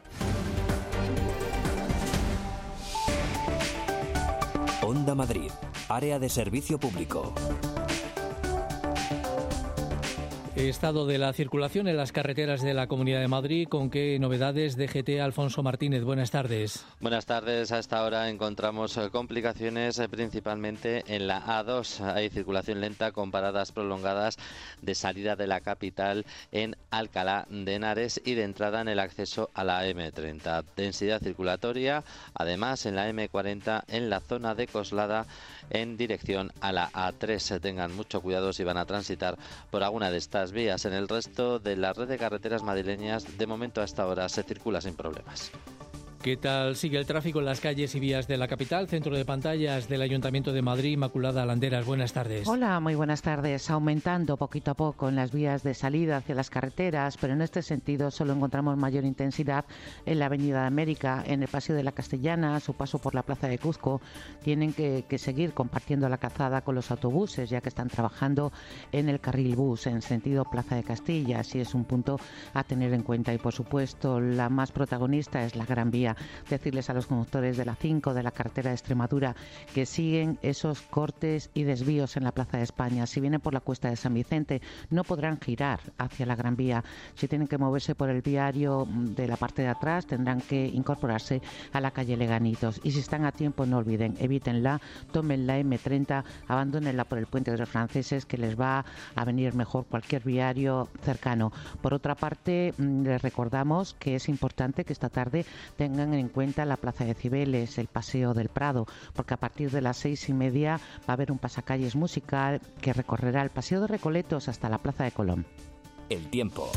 Onda Madrid, área de servicio público. Estado de la circulación en las carreteras de la Comunidad de Madrid. ¿Con qué novedades? D G T, Alfonso Martínez, buenas tardes. Buenas tardes. A esta hora encontramos complicaciones principalmente en la A dos. Hay circulación lenta con paradas prolongadas de salida de la capital en Alcalá de Henares y de entrada en el acceso a la eme treinta. Densidad circulatoria, además, en la eme cuarenta en la zona de Coslada en dirección a la A tres. Tengan mucho cuidado si van a transitar por alguna de estas vías. En el resto de la red de carreteras madrileñas, de momento a esta hora se circula sin problemas. ¿Qué tal sigue el tráfico en las calles y vías de la capital? Centro de pantallas del Ayuntamiento de Madrid, Inmaculada Landeras, buenas tardes. Hola, muy buenas tardes. Aumentando poquito a poco en las vías de salida hacia las carreteras, pero en este sentido solo encontramos mayor intensidad en la Avenida de América, en el Paseo de la Castellana, a su paso por la Plaza de Cuzco. Tienen que, que seguir compartiendo la calzada con los autobuses, ya que están trabajando en el carril bus en sentido Plaza de Castilla. Así es un punto a tener en cuenta. Y por supuesto, la más protagonista es la Gran Vía. Decirles a los conductores de la cinco, de la carretera de Extremadura, que siguen esos cortes y desvíos en la Plaza de España. Si vienen por la Cuesta de San Vicente, no podrán girar hacia la Gran Vía. Si tienen que moverse por el viario de la parte de atrás, tendrán que incorporarse a la calle Leganitos. Y si están a tiempo, no olviden, evítenla, tomen la eme treinta, abandónenla por el puente de los franceses, que les va a venir mejor cualquier viario cercano. Por otra parte, les recordamos que es importante que esta tarde tengan en cuenta la Plaza de Cibeles, el Paseo del Prado, porque a partir de las seis y media va a haber un pasacalles musical que recorrerá el Paseo de Recoletos hasta la Plaza de Colón. El tiempo.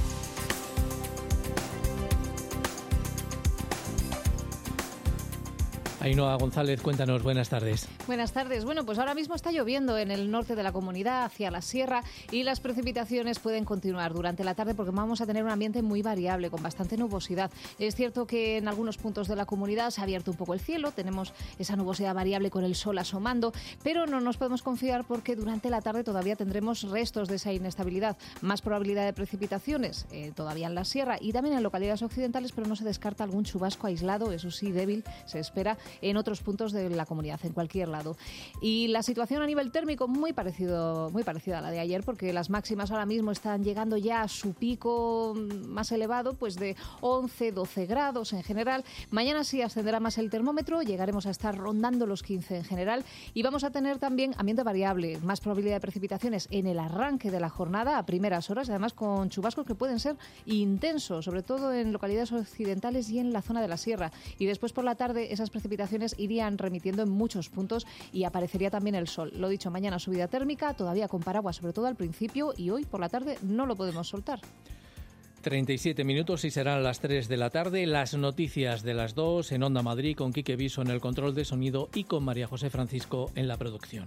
Ainhoa González, cuéntanos, buenas tardes. Buenas tardes. Bueno, pues ahora mismo está lloviendo en el norte de la comunidad, hacia la sierra, y las precipitaciones pueden continuar durante la tarde porque vamos a tener un ambiente muy variable, con bastante nubosidad. Es cierto que en algunos puntos de la comunidad se ha abierto un poco el cielo, tenemos esa nubosidad variable con el sol asomando, pero no nos podemos confiar porque durante la tarde todavía tendremos restos de esa inestabilidad. Más probabilidad de precipitaciones eh, todavía en la sierra y también en localidades occidentales, pero no se descarta algún chubasco aislado, eso sí, débil, se espera en otros puntos de la comunidad, en cualquier lado. Y la situación a nivel térmico muy parecido, muy parecida a la de ayer, porque las máximas ahora mismo están llegando ya a su pico más elevado, pues de once, doce grados en general. Mañana sí ascenderá más el termómetro, llegaremos a estar rondando los quince en general y vamos a tener también ambiente variable, más probabilidad de precipitaciones en el arranque de la jornada a primeras horas, además con chubascos que pueden ser intensos, sobre todo en localidades occidentales y en la zona de la sierra. Y después por la tarde esas precipitaciones irían remitiendo en muchos puntos y aparecería también el sol. Lo dicho, mañana subida térmica, todavía con paraguas, sobre todo al principio, y hoy por la tarde no lo podemos soltar. treinta y siete minutos y serán las tres de la tarde. Las noticias de las dos en Onda Madrid, con Quique Viso en el control de sonido y con María José Francisco en la producción.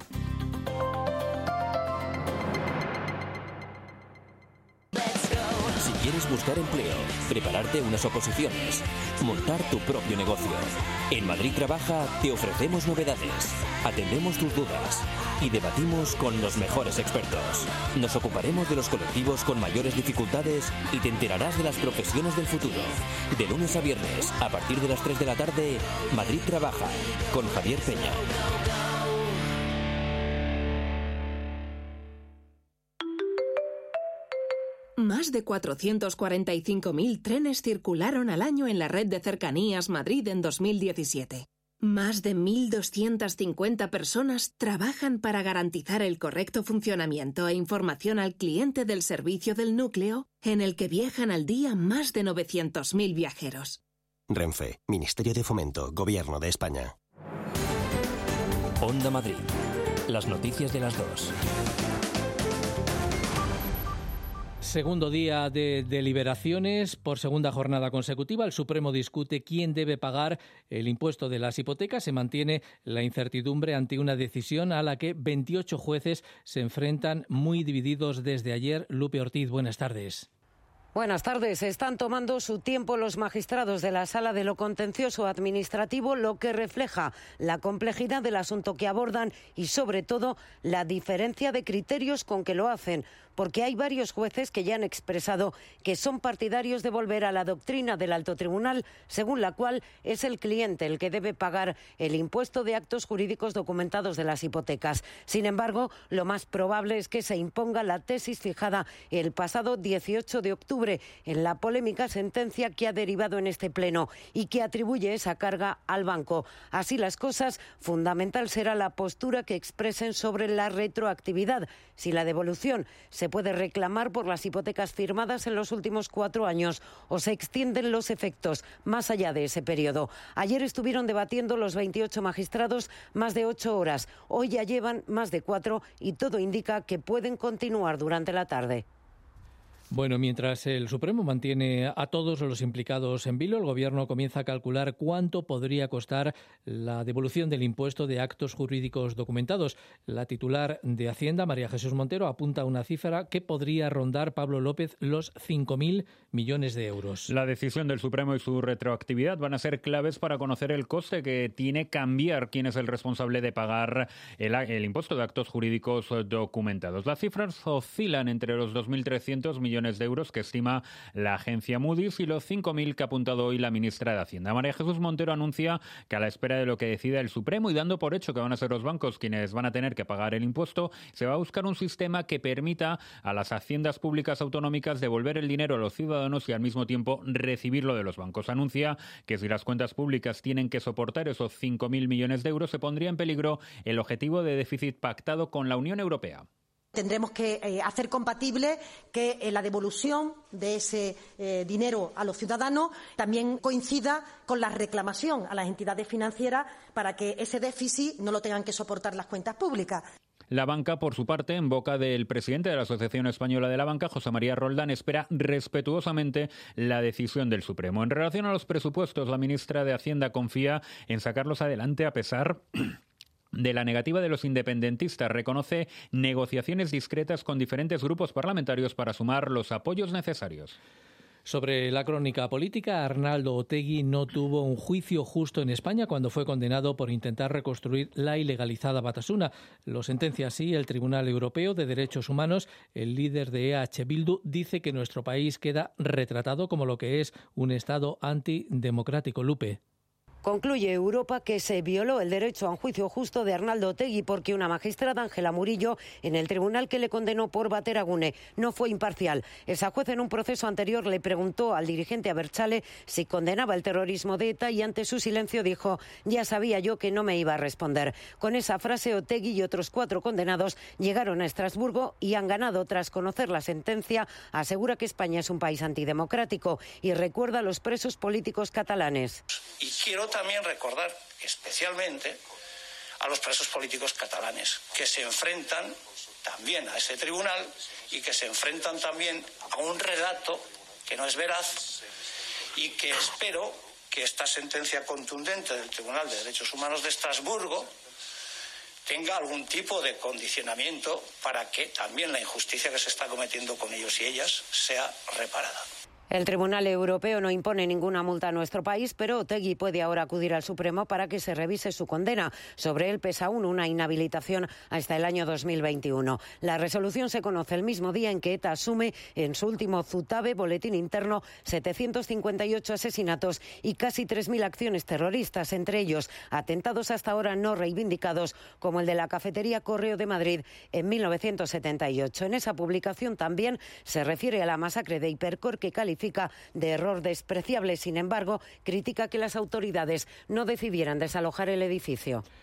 Si quieres buscar empleo, prepararte unas oposiciones, montar tu propio negocio, en Madrid Trabaja te ofrecemos novedades, atendemos tus dudas y debatimos con los mejores expertos. Nos ocuparemos de los colectivos con mayores dificultades y te enterarás de las profesiones del futuro. De lunes a viernes, a partir de las tres de la tarde, Madrid Trabaja, con Javier Peña. Más de cuatrocientos cuarenta y cinco mil trenes circularon al año en la red de cercanías Madrid en dos mil diecisiete. Más de mil doscientas cincuenta personas trabajan para garantizar el correcto funcionamiento e información al cliente del servicio del núcleo, en el que viajan al día más de novecientos mil viajeros. Renfe, Ministerio de Fomento, Gobierno de España. Onda Madrid. Las noticias de las dos. Segundo día de deliberaciones. Por segunda jornada consecutiva, el Supremo discute quién debe pagar el impuesto de las hipotecas. Se mantiene la incertidumbre ante una decisión a la que veintiocho jueces se enfrentan muy divididos desde ayer. Lupe Ortiz, buenas tardes. Buenas tardes. Están tomando su tiempo los magistrados de la Sala de lo Contencioso Administrativo, lo que refleja la complejidad del asunto que abordan y, sobre todo, la diferencia de criterios con que lo hacen, porque hay varios jueces que ya han expresado que son partidarios de volver a la doctrina del Alto Tribunal, según la cual es el cliente el que debe pagar el impuesto de actos jurídicos documentados de las hipotecas. Sin embargo, lo más probable es que se imponga la tesis fijada el pasado dieciocho de octubre en la polémica sentencia que ha derivado en este pleno y que atribuye esa carga al banco. Así las cosas, fundamental será la postura que expresen sobre la retroactividad, si la devolución se puede reclamar por las hipotecas firmadas en los últimos cuatro años o se extienden los efectos más allá de ese periodo. Ayer estuvieron debatiendo los veintiocho magistrados más de ocho horas. Hoy ya llevan más de cuatro y todo indica que pueden continuar durante la tarde. Bueno, mientras el Supremo mantiene a todos los implicados en vilo, el Gobierno comienza a calcular cuánto podría costar la devolución del impuesto de actos jurídicos documentados. La titular de Hacienda, María Jesús Montero, apunta a una cifra que podría rondar, Pablo López, los cinco mil millones de euros. La decisión del Supremo y su retroactividad van a ser claves para conocer el coste que tiene cambiar quién es el responsable de pagar el, el impuesto de actos jurídicos documentados. Las cifras oscilan entre los dos mil trescientos millones de euros que estima la agencia Moody's y los cinco mil que ha apuntado hoy la ministra de Hacienda. María Jesús Montero anuncia que a la espera de lo que decida el Supremo y dando por hecho que van a ser los bancos quienes van a tener que pagar el impuesto, se va a buscar un sistema que permita a las haciendas públicas autonómicas devolver el dinero a los ciudadanos y al mismo tiempo recibirlo de los bancos. Anuncia que si las cuentas públicas tienen que soportar esos cinco mil millones de euros, se pondría en peligro el objetivo de déficit pactado con la Unión Europea. Tendremos que eh, hacer compatible que eh, la devolución de ese eh, dinero a los ciudadanos también coincida con la reclamación a las entidades financieras para que ese déficit no lo tengan que soportar las cuentas públicas. La banca, por su parte, en boca del presidente de la Asociación Española de la Banca, José María Roldán, espera respetuosamente la decisión del Supremo. En relación a los presupuestos, la ministra de Hacienda confía en sacarlos adelante a pesar de la negativa de los independentistas. Reconoce negociaciones discretas con diferentes grupos parlamentarios para sumar los apoyos necesarios. Sobre la crónica política, Arnaldo Otegi no tuvo un juicio justo en España cuando fue condenado por intentar reconstruir la ilegalizada Batasuna. Lo sentencia así el Tribunal Europeo de Derechos Humanos. El líder de E H Bildu dice que nuestro país queda retratado como lo que es un Estado antidemocrático. Lupe. Concluye Europa que se violó el derecho a un juicio justo de Arnaldo Otegi porque una magistrada, Ángela Murillo, en el tribunal que le condenó por Bateragune, no fue imparcial. Esa juez en un proceso anterior le preguntó al dirigente Abertzale si condenaba el terrorismo de ETA y ante su silencio dijo: ya sabía yo que no me iba a responder. Con esa frase, Otegi y otros cuatro condenados llegaron a Estrasburgo y han ganado tras conocer la sentencia. Asegura que España es un país antidemocrático y recuerda a los presos políticos catalanes. Y quiero también recordar especialmente a los presos políticos catalanes que se enfrentan también a ese tribunal y que se enfrentan también a un relato que no es veraz y que espero que esta sentencia contundente del Tribunal de Derechos Humanos de Estrasburgo tenga algún tipo de condicionamiento para que también la injusticia que se está cometiendo con ellos y ellas sea reparada. El Tribunal Europeo no impone ninguna multa a nuestro país, pero Otegi puede ahora acudir al Supremo para que se revise su condena. Sobre él pesa aún una inhabilitación hasta el año dos mil veintiuno. La resolución se conoce el mismo día en que ETA asume en su último ZUTABE, boletín interno, setecientos cincuenta y ocho asesinatos y casi tres mil acciones terroristas, entre ellos atentados hasta ahora no reivindicados, como el de la cafetería Correo de Madrid en mil novecientos setenta y ocho. En esa publicación también se refiere a la masacre de Hipercor, que califica de error despreciable. Sin embargo, critica que las autoridades no decidieran desalojar el edificio.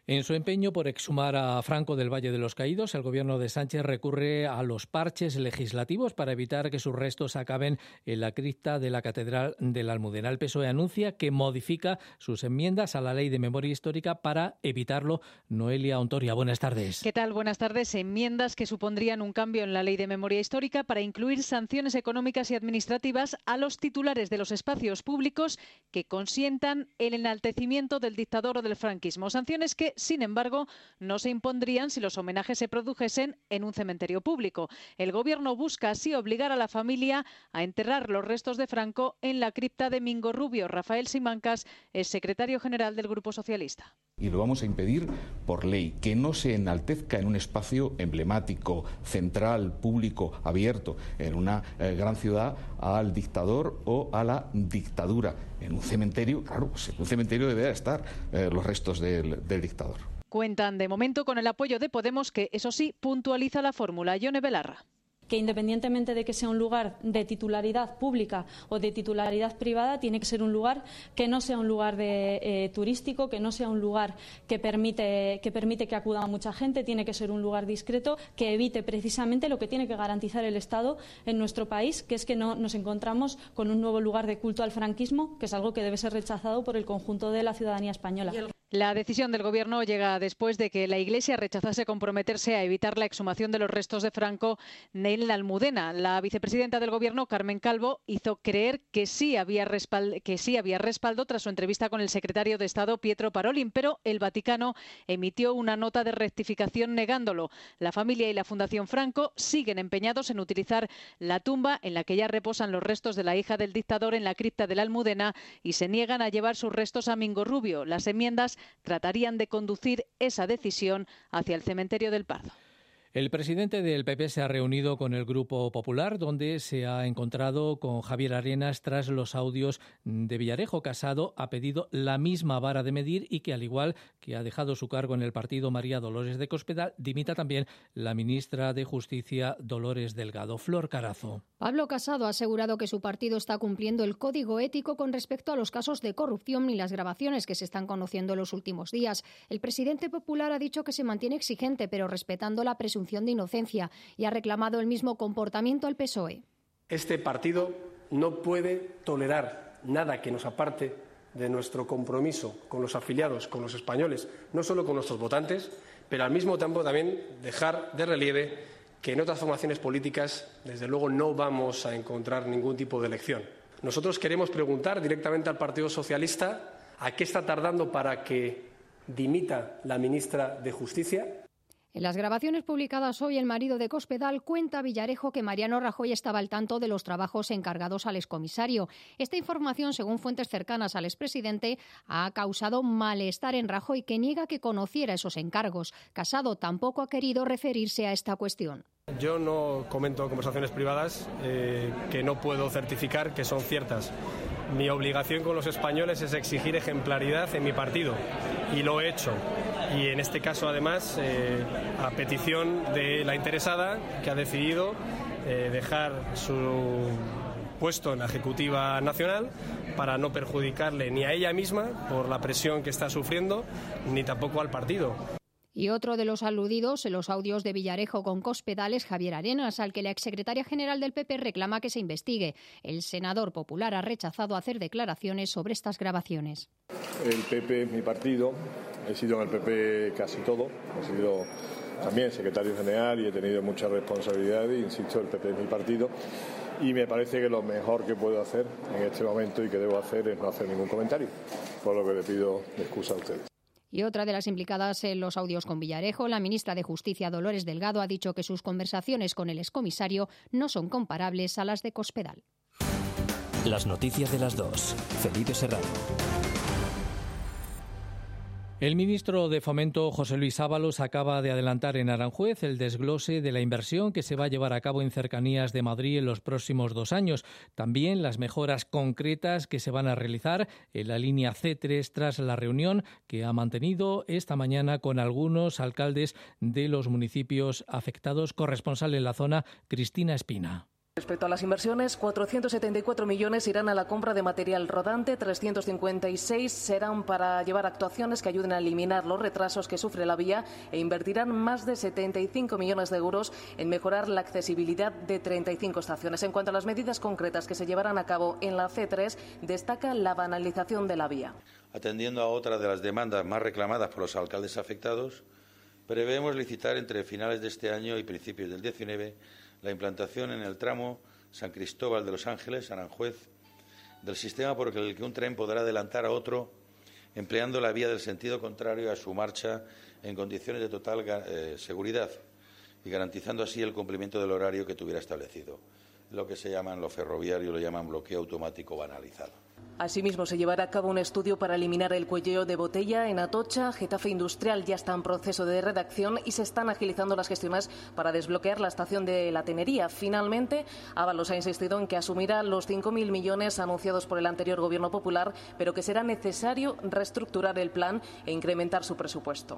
En su empeño por exhumar a Franco del Valle de los Caídos, el gobierno de Sánchez recurre a los parches legislativos para evitar que sus restos acaben en la cripta de la Catedral de la Almudena. El P S O E anuncia que modifica sus enmiendas a la Ley de Memoria Histórica para evitarlo. Noelia Ontoria, buenas tardes. ¿Qué tal? Buenas tardes. Enmiendas que supondrían un cambio en la Ley de Memoria Histórica para incluir sanciones económicas y administrativas a los titulares de los espacios públicos que consientan el enaltecimiento del dictador o del franquismo. Sanciones que, sin embargo, no se impondrían si los homenajes se produjesen en un cementerio público. El Gobierno busca así obligar a la familia a enterrar los restos de Franco en la cripta de Mingo Rubio. Rafael Simancas es secretario general del Grupo Socialista. Y lo vamos a impedir por ley, que no se enaltezca en un espacio emblemático, central, público, abierto, en una eh, gran ciudad al dictador o a la dictadura. En un cementerio, claro, pues en un cementerio deben estar eh, los restos del, del dictador. Cuentan de momento con el apoyo de Podemos, que eso sí puntualiza la fórmula. Yone Belarra. Que independientemente de que sea un lugar de titularidad pública o de titularidad privada, tiene que ser un lugar que no sea un lugar de, eh, turístico, que no sea un lugar que permite, que permite que acuda mucha gente, tiene que ser un lugar discreto, que evite precisamente lo que tiene que garantizar el Estado en nuestro país, que es que no nos encontramos con un nuevo lugar de culto al franquismo, que es algo que debe ser rechazado por el conjunto de la ciudadanía española. La decisión del Gobierno llega después de que la Iglesia rechazase comprometerse a evitar la exhumación de los restos de Franco en la Almudena. La vicepresidenta del Gobierno, Carmen Calvo, hizo creer que sí había respaldo, que sí había respaldo tras su entrevista con el secretario de Estado, Pietro Parolin, pero el Vaticano emitió una nota de rectificación negándolo. La familia y la Fundación Franco siguen empeñados en utilizar la tumba en la que ya reposan los restos de la hija del dictador en la cripta de la Almudena y se niegan a llevar sus restos a Mingo Rubio. Las enmiendas tratarían de conducir esa decisión hacia el cementerio del Pardo. El presidente del P P se ha reunido con el Grupo Popular, donde se ha encontrado con Javier Arenas tras los audios de Villarejo. Casado ha pedido la misma vara de medir y que, al igual que ha dejado su cargo en el partido María Dolores de Cospedal, dimita también la ministra de Justicia Dolores Delgado. Flor Carazo. Pablo Casado ha asegurado que su partido está cumpliendo el código ético con respecto a los casos de corrupción y las grabaciones que se están conociendo en los últimos días. El presidente popular ha dicho que se mantiene exigente, pero respetando la presunción de inocencia, y ha reclamado el mismo comportamiento al P S O E. Este partido no puede tolerar nada que nos aparte de nuestro compromiso con los afiliados, con los españoles, no solo con nuestros votantes, pero al mismo tiempo también dejar de relieve que en otras formaciones políticas, desde luego, no vamos a encontrar ningún tipo de elección. Nosotros queremos preguntar directamente al Partido Socialista a qué está tardando para que dimita la ministra de Justicia. En las grabaciones publicadas hoy, el marido de Cospedal cuenta a Villarejo que Mariano Rajoy estaba al tanto de los trabajos encargados al excomisario. Esta información, según fuentes cercanas al expresidente, ha causado malestar en Rajoy, que niega que conociera esos encargos. Casado tampoco ha querido referirse a esta cuestión. Yo no comento conversaciones privadas eh, que no puedo certificar que son ciertas. Mi obligación con los españoles es exigir ejemplaridad en mi partido, y lo he hecho. Y en este caso, además, eh, a petición de la interesada, que ha decidido eh, dejar su puesto en la Ejecutiva Nacional para no perjudicarle ni a ella misma por la presión que está sufriendo, ni tampoco al partido. Y otro de los aludidos en los audios de Villarejo con Cospedal es Javier Arenas, al que la exsecretaria general del P P reclama que se investigue. El senador popular ha rechazado hacer declaraciones sobre estas grabaciones. El P P, mi partido, he sido en el P P casi todo, he sido también secretario general y he tenido mucha responsabilidad, e insisto, el P P es mi partido, y me parece que lo mejor que puedo hacer en este momento y que debo hacer es no hacer ningún comentario, por lo que le pido excusa a ustedes. Y otra de las implicadas en los audios con Villarejo, la ministra de Justicia, Dolores Delgado, ha dicho que sus conversaciones con el excomisario no son comparables a las de Cospedal. Las noticias de las dos. Felipe Serrano. El ministro de Fomento, José Luis Ábalos, acaba de adelantar en Aranjuez el desglose de la inversión que se va a llevar a cabo en cercanías de Madrid en los próximos dos años. También las mejoras concretas que se van a realizar en la línea C tres tras la reunión que ha mantenido esta mañana con algunos alcaldes de los municipios afectados. Corresponsal en la zona, Cristina Espina. Respecto a las inversiones, cuatrocientos setenta y cuatro millones irán a la compra de material rodante, trescientos cincuenta y seis serán para llevar actuaciones que ayuden a eliminar los retrasos que sufre la vía e invertirán más de setenta y cinco millones de euros en mejorar la accesibilidad de treinta y cinco estaciones. En cuanto a las medidas concretas que se llevarán a cabo en la C tres, destaca la banalización de la vía. Atendiendo a otra de las demandas más reclamadas por los alcaldes afectados, prevemos licitar entre finales de este año y principios del diecinueve la implantación en el tramo San Cristóbal de los Ángeles, Aranjuez, del sistema por el que un tren podrá adelantar a otro empleando la vía del sentido contrario a su marcha en condiciones de total eh, seguridad y garantizando así el cumplimiento del horario que tuviera establecido. Lo que se llama en lo ferroviario, lo llaman bloqueo automático banalizado. Asimismo, se llevará a cabo un estudio para eliminar el cuelleo de botella en Atocha. Getafe Industrial ya está en proceso de redacción y se están agilizando las gestiones para desbloquear la estación de La Tenería. Finalmente, Ábalos ha insistido en que asumirá los cinco mil millones anunciados por el anterior Gobierno popular, pero que será necesario reestructurar el plan e incrementar su presupuesto.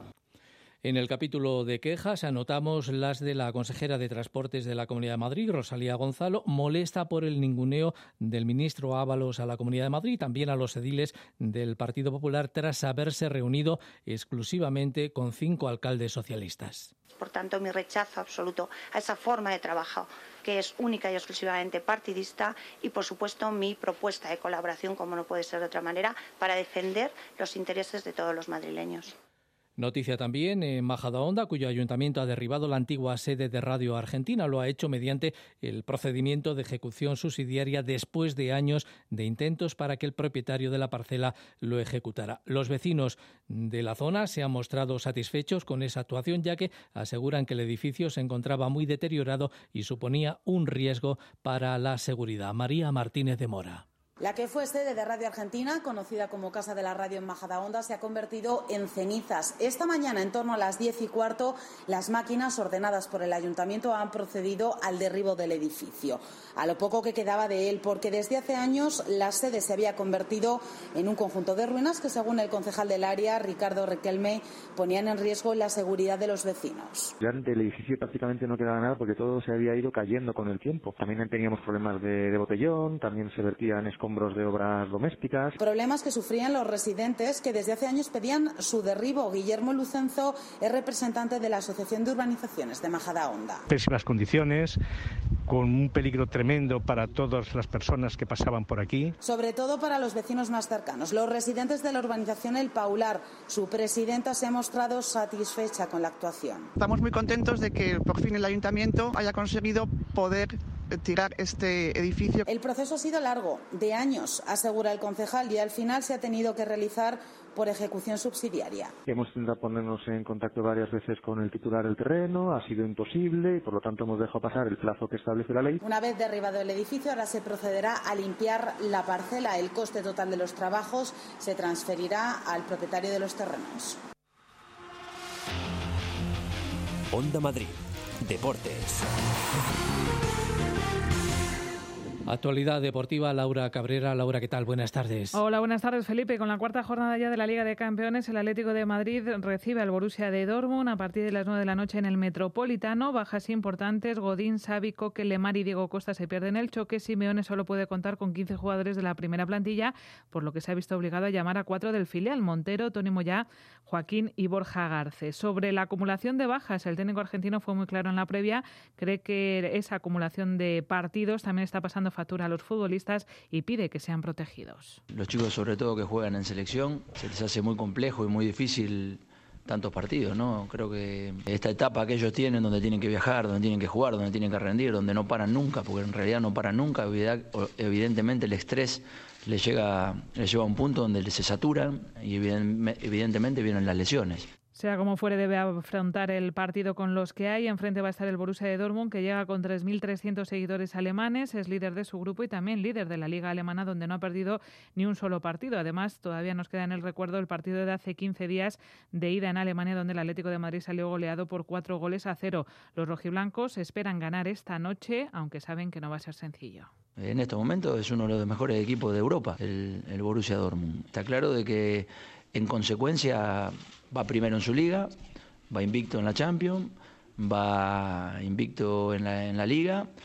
En el capítulo de quejas anotamos las de la consejera de Transportes de la Comunidad de Madrid, Rosalía Gonzalo, molesta por el ninguneo del ministro Ábalos a la Comunidad de Madrid, también a los ediles del Partido Popular, tras haberse reunido exclusivamente con cinco alcaldes socialistas. Por tanto, mi rechazo absoluto a esa forma de trabajo que es única y exclusivamente partidista y, por supuesto, mi propuesta de colaboración, como no puede ser de otra manera, para defender los intereses de todos los madrileños. Noticia también en Majadahonda, cuyo ayuntamiento ha derribado la antigua sede de Radio Argentina. Lo ha hecho mediante el procedimiento de ejecución subsidiaria después de años de intentos para que el propietario de la parcela lo ejecutara. Los vecinos de la zona se han mostrado satisfechos con esa actuación, ya que aseguran que el edificio se encontraba muy deteriorado y suponía un riesgo para la seguridad. María Martínez de Mora. La que fue sede de Radio Argentina, conocida como Casa de la Radio en Majadahonda, se ha convertido en cenizas. Esta mañana, en torno a las diez y cuarto, las máquinas ordenadas por el Ayuntamiento han procedido al derribo del edificio, a lo poco que quedaba de él, porque desde hace años la sede se había convertido en un conjunto de ruinas que, según el concejal del área, Ricardo Riquelme, ponían en riesgo la seguridad de los vecinos. Ya del edificio prácticamente no quedaba nada porque todo se había ido cayendo con el tiempo. También teníamos problemas de, de botellón, también se vertían escombros de obras domésticas. Problemas que sufrían los residentes que desde hace años pedían su derribo. Guillermo Lucenzo es representante de la Asociación de Urbanizaciones de Majadahonda. Pésimas condiciones, con un peligro tremendo para todas las personas que pasaban por aquí. Sobre todo para los vecinos más cercanos. Los residentes de la urbanización El Paular, su presidenta se ha mostrado satisfecha con la actuación. Estamos muy contentos de que por fin el ayuntamiento haya conseguido poder tirar este edificio. El proceso ha sido largo, de años, asegura el concejal, y al final se ha tenido que realizar por ejecución subsidiaria. Hemos intentado ponernos en contacto varias veces con el titular del terreno, ha sido imposible y por lo tanto hemos dejado pasar el plazo que establece la ley. Una vez derribado el edificio, ahora se procederá a limpiar la parcela. El coste total de los trabajos se transferirá al propietario de los terrenos. Onda Madrid, Deportes. Actualidad deportiva, Laura Cabrera. Laura, ¿qué tal? Buenas tardes. Hola, buenas tardes, Felipe. Con la cuarta jornada ya de la Liga de Campeones, el Atlético de Madrid recibe al Borussia de Dortmund a partir de las nueve de la noche en el Metropolitano. Bajas importantes: Godín, Xavi, Coque, Lemar y Diego Costa se pierden el choque. Simeone solo puede contar con quince jugadores de la primera plantilla, por lo que se ha visto obligado a llamar a cuatro del filial: Montero, Tony Moyá, Joaquín y Borja Garcés. Sobre la acumulación de bajas, el técnico argentino fue muy claro en la previa. Cree que esa acumulación de partidos también está pasando factura a los futbolistas y pide que sean protegidos. Los chicos, sobre todo que juegan en selección, se les hace muy complejo y muy difícil tantos partidos, ¿no? Creo que esta etapa que ellos tienen, donde tienen que viajar, donde tienen que jugar, donde tienen que rendir, donde no paran nunca, porque en realidad no paran nunca, evidentemente el estrés les llega, les lleva a un punto donde se saturan y evidentemente vienen las lesiones. Sea como fuere, debe afrontar el partido con los que hay. Enfrente va a estar el Borussia de Dortmund, que llega con tres mil trescientos seguidores alemanes, es líder de su grupo y también líder de la Liga Alemana, donde no ha perdido ni un solo partido. Además, todavía nos queda en el recuerdo el partido de hace quince días de ida en Alemania, donde el Atlético de Madrid salió goleado por cuatro goles a cero. Los rojiblancos esperan ganar esta noche, aunque saben que no va a ser sencillo. En estos momentos es uno de los mejores equipos de Europa, el, el Borussia Dortmund. Está claro de que, en consecuencia, va primero en su liga, va invicto en la Champions, va invicto en la, en la Liga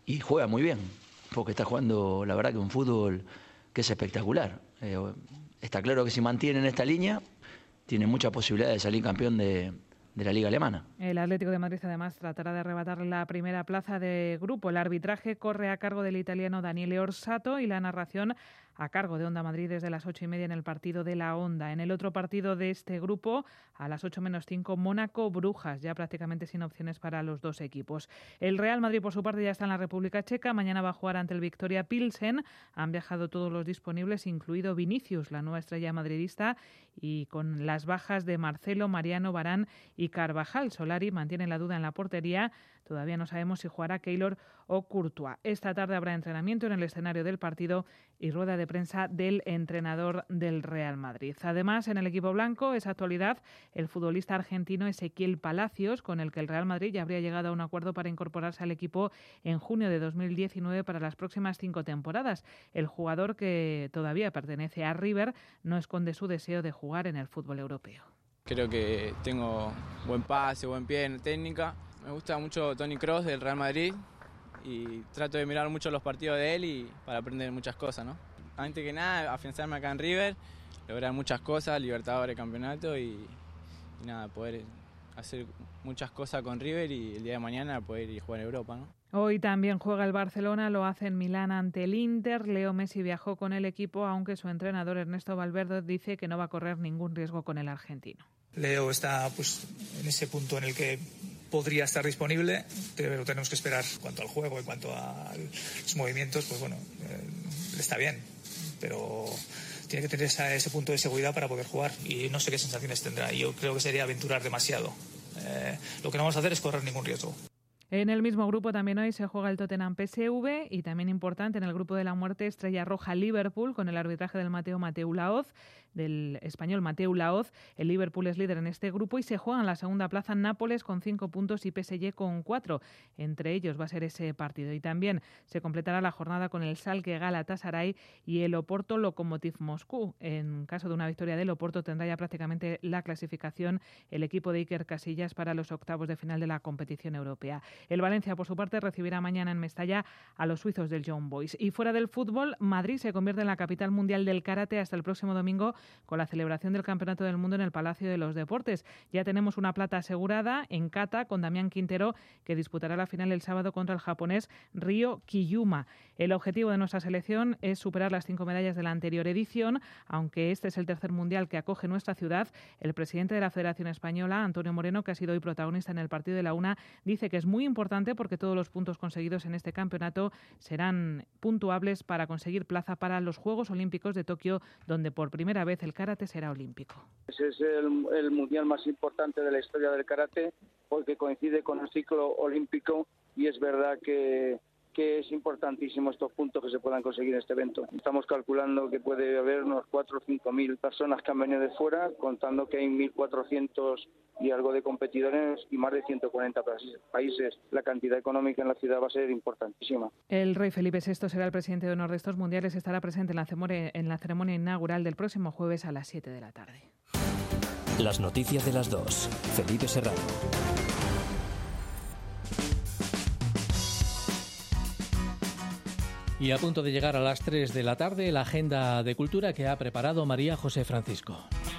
y juega muy bien, porque está jugando, la verdad, que un fútbol que es espectacular. Eh, está claro que si mantienen esta línea, tiene mucha posibilidad de salir campeón de, de la Liga Alemana. El Atlético de Madrid además tratará de arrebatar la primera plaza de grupo. El arbitraje corre a cargo del italiano Daniele Orsato y la narración a cargo de Onda Madrid desde las ocho y media en el partido de la Onda. En el otro partido de este grupo, a las ocho menos cinco, Mónaco-Brujas, ya prácticamente sin opciones para los dos equipos. El Real Madrid, por su parte, ya está en la República Checa. Mañana va a jugar ante el Victoria Pilsen. Han viajado todos los disponibles, incluido Vinicius, la nueva estrella madridista, y con las bajas de Marcelo, Mariano, Varane y Carvajal. Solari mantiene la duda en la portería. Todavía no sabemos si jugará Keylor o Courtois. Esta tarde habrá entrenamiento en el escenario del partido y rueda de prensa del entrenador del Real Madrid. Además, en el equipo blanco es actualidad el futbolista argentino Ezequiel Palacios, con el que el Real Madrid ya habría llegado a un acuerdo para incorporarse al equipo en junio de dos mil diecinueve para las próximas cinco temporadas. El jugador, que todavía pertenece a River, no esconde su deseo de jugar en el fútbol europeo. Creo que tengo buen pase, buen pie en técnica. Me gusta mucho Toni Kroos del Real Madrid y trato de mirar mucho los partidos de él y para aprender muchas cosas, ¿no? Antes que nada, afianzarme acá en River, lograr muchas cosas, Libertadores, campeonato y, y nada, poder hacer muchas cosas con River y el día de mañana poder ir a jugar en Europa, ¿no? Hoy también juega el Barcelona, lo hace en Milán ante el Inter. Leo Messi viajó con el equipo, aunque su entrenador Ernesto Valverde dice que no va a correr ningún riesgo con el argentino. Leo está pues en ese punto en el que podría estar disponible, pero tenemos que esperar en cuanto al juego, en cuanto a los movimientos, pues bueno, eh, está bien, pero tiene que tener esa, ese punto de seguridad para poder jugar y no sé qué sensaciones tendrá. Yo creo que sería aventurar demasiado. Eh, lo que no vamos a hacer es correr ningún riesgo. En el mismo grupo también hoy se juega el Tottenham P S V y también importante en el grupo de la muerte Estrella Roja Liverpool con el arbitraje del Mateo Mateu Laoz, del español Mateu Laoz. El Liverpool es líder en este grupo y se juega en la segunda plaza Nápoles con cinco puntos y P S G con cuatro. Entre ellos va a ser ese partido. Y también se completará la jornada con el Schalke Galatasaray y el Oporto Lokomotiv Moscú. En caso de una victoria del Oporto tendrá ya prácticamente la clasificación el equipo de Iker Casillas para los octavos de final de la competición europea. El Valencia, por su parte, recibirá mañana en Mestalla a los suizos del Young Boys. Y fuera del fútbol, Madrid se convierte en la capital mundial del karate hasta el próximo domingo con la celebración del Campeonato del Mundo en el Palacio de los Deportes. Ya tenemos una plata asegurada en kata con Damián Quintero, que disputará la final el sábado contra el japonés Ryo Kiyuma. El objetivo de nuestra selección es superar las cinco medallas de la anterior edición, aunque este es el tercer mundial que acoge nuestra ciudad. El presidente de la Federación Española, Antonio Moreno, que ha sido hoy protagonista en el partido de la UNA, dice que es muy importante porque todos los puntos conseguidos en este campeonato serán puntuables para conseguir plaza para los Juegos Olímpicos de Tokio, donde por primera vez el karate será olímpico. Ese es el, el mundial más importante de la historia del karate porque coincide con el ciclo olímpico y es verdad que que es importantísimo estos puntos que se puedan conseguir en este evento. Estamos calculando que puede haber unos cuatro o cinco mil personas que han venido de fuera, contando que hay mil cuatrocientos y algo de competidores y más de ciento cuarenta países. La cantidad económica en la ciudad va a ser importantísima. El rey Felipe sexto será el presidente de honor de estos mundiales. Estará presente en la ceremonia, en la ceremonia inaugural del próximo jueves a las siete de la tarde. Las noticias de las dos. Felipe Serrano. Y a punto de llegar a las tres de la tarde, la agenda de cultura que ha preparado María José Francisco.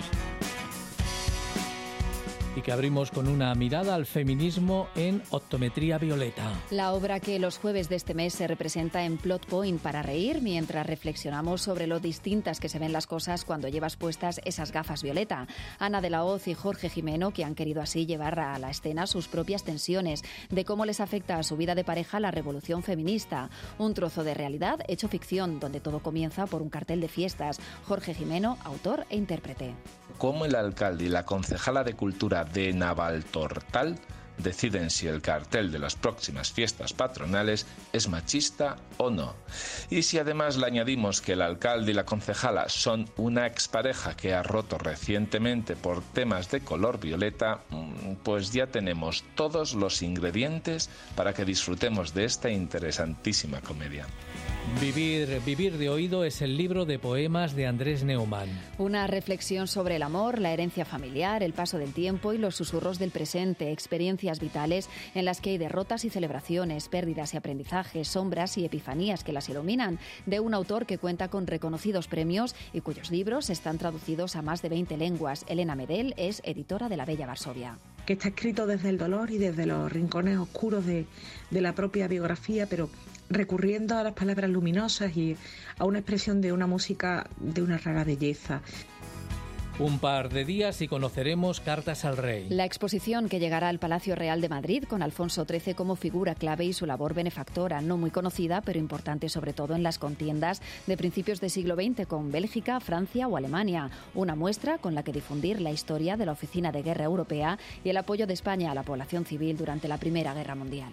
Y que abrimos con una mirada al feminismo en Optometría Violeta. La obra que los jueves de este mes se representa en Plot Point para reír mientras reflexionamos sobre lo distintas que se ven las cosas cuando llevas puestas esas gafas violeta. Ana de la Hoz y Jorge Jimeno, que han querido así llevar a la escena sus propias tensiones, de cómo les afecta a su vida de pareja la revolución feminista. Un trozo de realidad hecho ficción, donde todo comienza por un cartel de fiestas. Jorge Jimeno, autor e intérprete. Cómo el alcalde y la concejala de Cultura de Navaltortal deciden si el cartel de las próximas fiestas patronales es machista o no. Y si además le añadimos que el alcalde y la concejala son una expareja que ha roto recientemente por temas de color violeta, pues ya tenemos todos los ingredientes para que disfrutemos de esta interesantísima comedia. Vivir, Vivir de oído es el libro de poemas de Andrés Neumann. Una reflexión sobre el amor, la herencia familiar, el paso del tiempo y los susurros del presente, experiencias vitales en las que hay derrotas y celebraciones, pérdidas y aprendizajes, sombras y epifanías que las iluminan, de un autor que cuenta con reconocidos premios y cuyos libros están traducidos a más de veinte lenguas. Elena Medel es editora de La Bella Varsovia. Que está escrito desde el dolor y desde los rincones oscuros de, de la propia biografía, pero recurriendo a las palabras luminosas y a una expresión de una música de una rara belleza. Un par de días y conoceremos Cartas al Rey. La exposición que llegará al Palacio Real de Madrid con Alfonso trece como figura clave y su labor benefactora, no muy conocida, pero importante sobre todo en las contiendas de principios del siglo veinte con Bélgica, Francia o Alemania. Una muestra con la que difundir la historia de la Oficina de Guerra Europea y el apoyo de España a la población civil durante la Primera Guerra Mundial.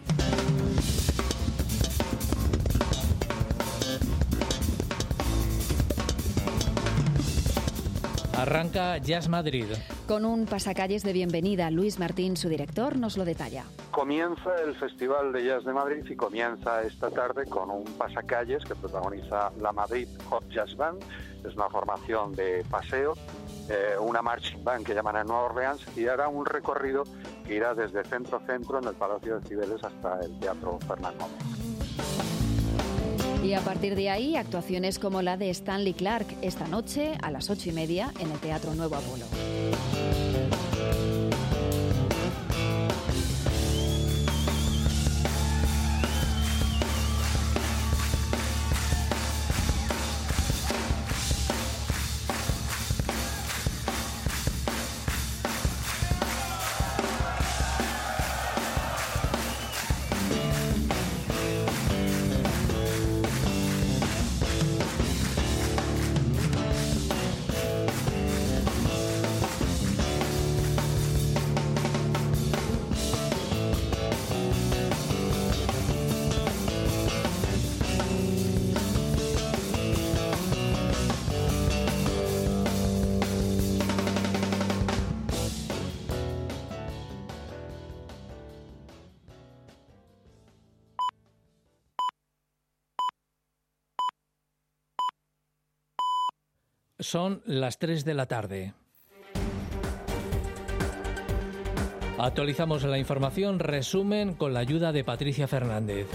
Arranca Jazz Madrid. Con un pasacalles de bienvenida, Luis Martín, su director, nos lo detalla. Comienza el Festival de Jazz de Madrid y comienza esta tarde con un pasacalles que protagoniza la Madrid Hot Jazz Band. Es una formación de paseo, eh, una marching band que llaman a Nueva Orleans, y hará un recorrido que irá desde centro a centro en el Palacio de Cibeles hasta el Teatro Fernán Gómez. Y a partir de ahí, actuaciones como la de Stanley Clark esta noche a las ocho y media en el Teatro Nuevo Apolo. Son las tres de la tarde. Actualizamos la información, resumen con la ayuda de Patricia Fernández.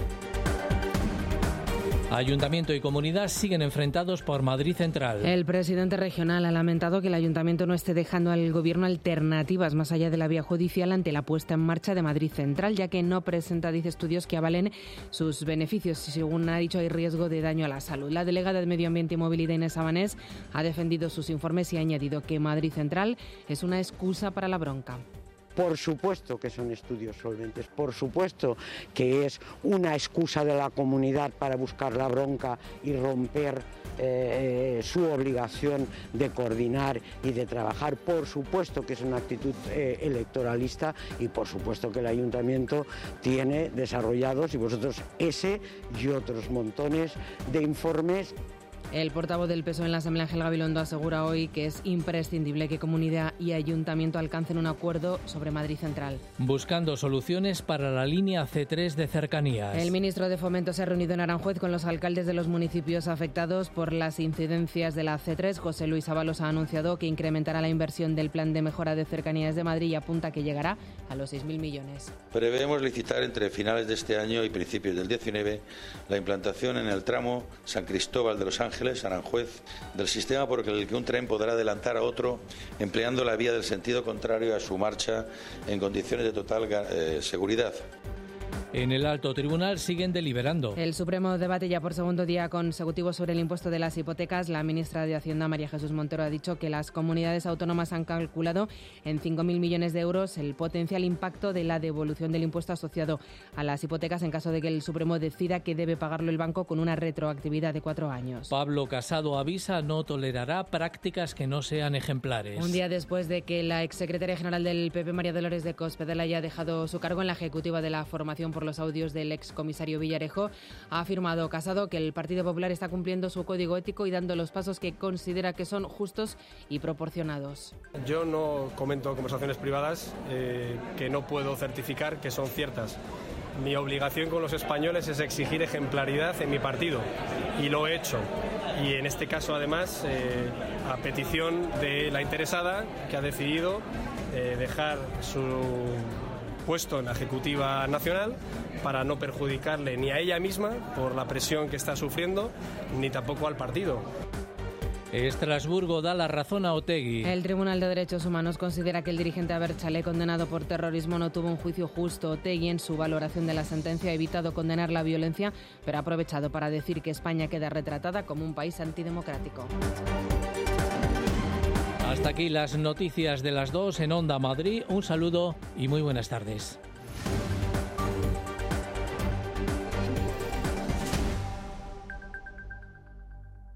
Ayuntamiento y comunidad siguen enfrentados por Madrid Central. El presidente regional ha lamentado que el ayuntamiento no esté dejando al gobierno alternativas más allá de la vía judicial ante la puesta en marcha de Madrid Central, ya que no presenta, dice, estudios que avalen sus beneficios y, según ha dicho, hay riesgo de daño a la salud. La delegada de Medio Ambiente y Movilidad, Inés Sabanés, ha defendido sus informes y ha añadido que Madrid Central es una excusa para la bronca. Por supuesto que son estudios solventes, por supuesto que es una excusa de la comunidad para buscar la bronca y romper eh, su obligación de coordinar y de trabajar. Por supuesto que es una actitud eh, electoralista y por supuesto que el ayuntamiento tiene desarrollados, y vosotros ese y otros montones de informes. El portavoz del P S O E en la Asamblea, Ángel Gabilondo, asegura hoy que es imprescindible que comunidad y ayuntamiento alcancen un acuerdo sobre Madrid Central. Buscando soluciones para la línea C tres de cercanías. El ministro de Fomento se ha reunido en Aranjuez con los alcaldes de los municipios afectados por las incidencias de la C tres. José Luis Ábalos ha anunciado que incrementará la inversión del Plan de Mejora de Cercanías de Madrid y apunta que llegará a los seis mil millones. Prevemos licitar entre finales de este año y principios del diecinueve la implantación en el tramo San Cristóbal de los Ángeles, Aranjuez, del sistema por el que un tren podrá adelantar a otro empleando la vía del sentido contrario a su marcha en condiciones de total eh, seguridad. En el alto tribunal siguen deliberando. El Supremo debate ya por segundo día consecutivo sobre el impuesto de las hipotecas. La ministra de Hacienda, María Jesús Montero, ha dicho que las comunidades autónomas han calculado en cinco mil millones de euros el potencial impacto de la devolución del impuesto asociado a las hipotecas en caso de que el Supremo decida que debe pagarlo el banco con una retroactividad de cuatro años. Pablo Casado avisa no tolerará prácticas que no sean ejemplares. Un día después de que la exsecretaria general del P P, María Dolores de Cospedal, haya dejado su cargo en la ejecutiva de la formación por los audios del excomisario Villarejo, ha afirmado Casado que el Partido Popular está cumpliendo su código ético y dando los pasos que considera que son justos y proporcionados. Yo no comento conversaciones privadas eh, que no puedo certificar que son ciertas. Mi obligación con los españoles es exigir ejemplaridad en mi partido y lo he hecho. Y en este caso, además, eh, a petición de la interesada, que ha decidido eh, dejar su puesto en la Ejecutiva Nacional para no perjudicarle ni a ella misma por la presión que está sufriendo, ni tampoco al partido. Estrasburgo da la razón a Otegi. El Tribunal de Derechos Humanos considera que el dirigente Abertzale, condenado por terrorismo, no tuvo un juicio justo. Otegi, en su valoración de la sentencia, ha evitado condenar la violencia, pero ha aprovechado para decir que España queda retratada como un país antidemocrático. Hasta aquí las noticias de las dos en Onda Madrid. Un saludo y muy buenas tardes.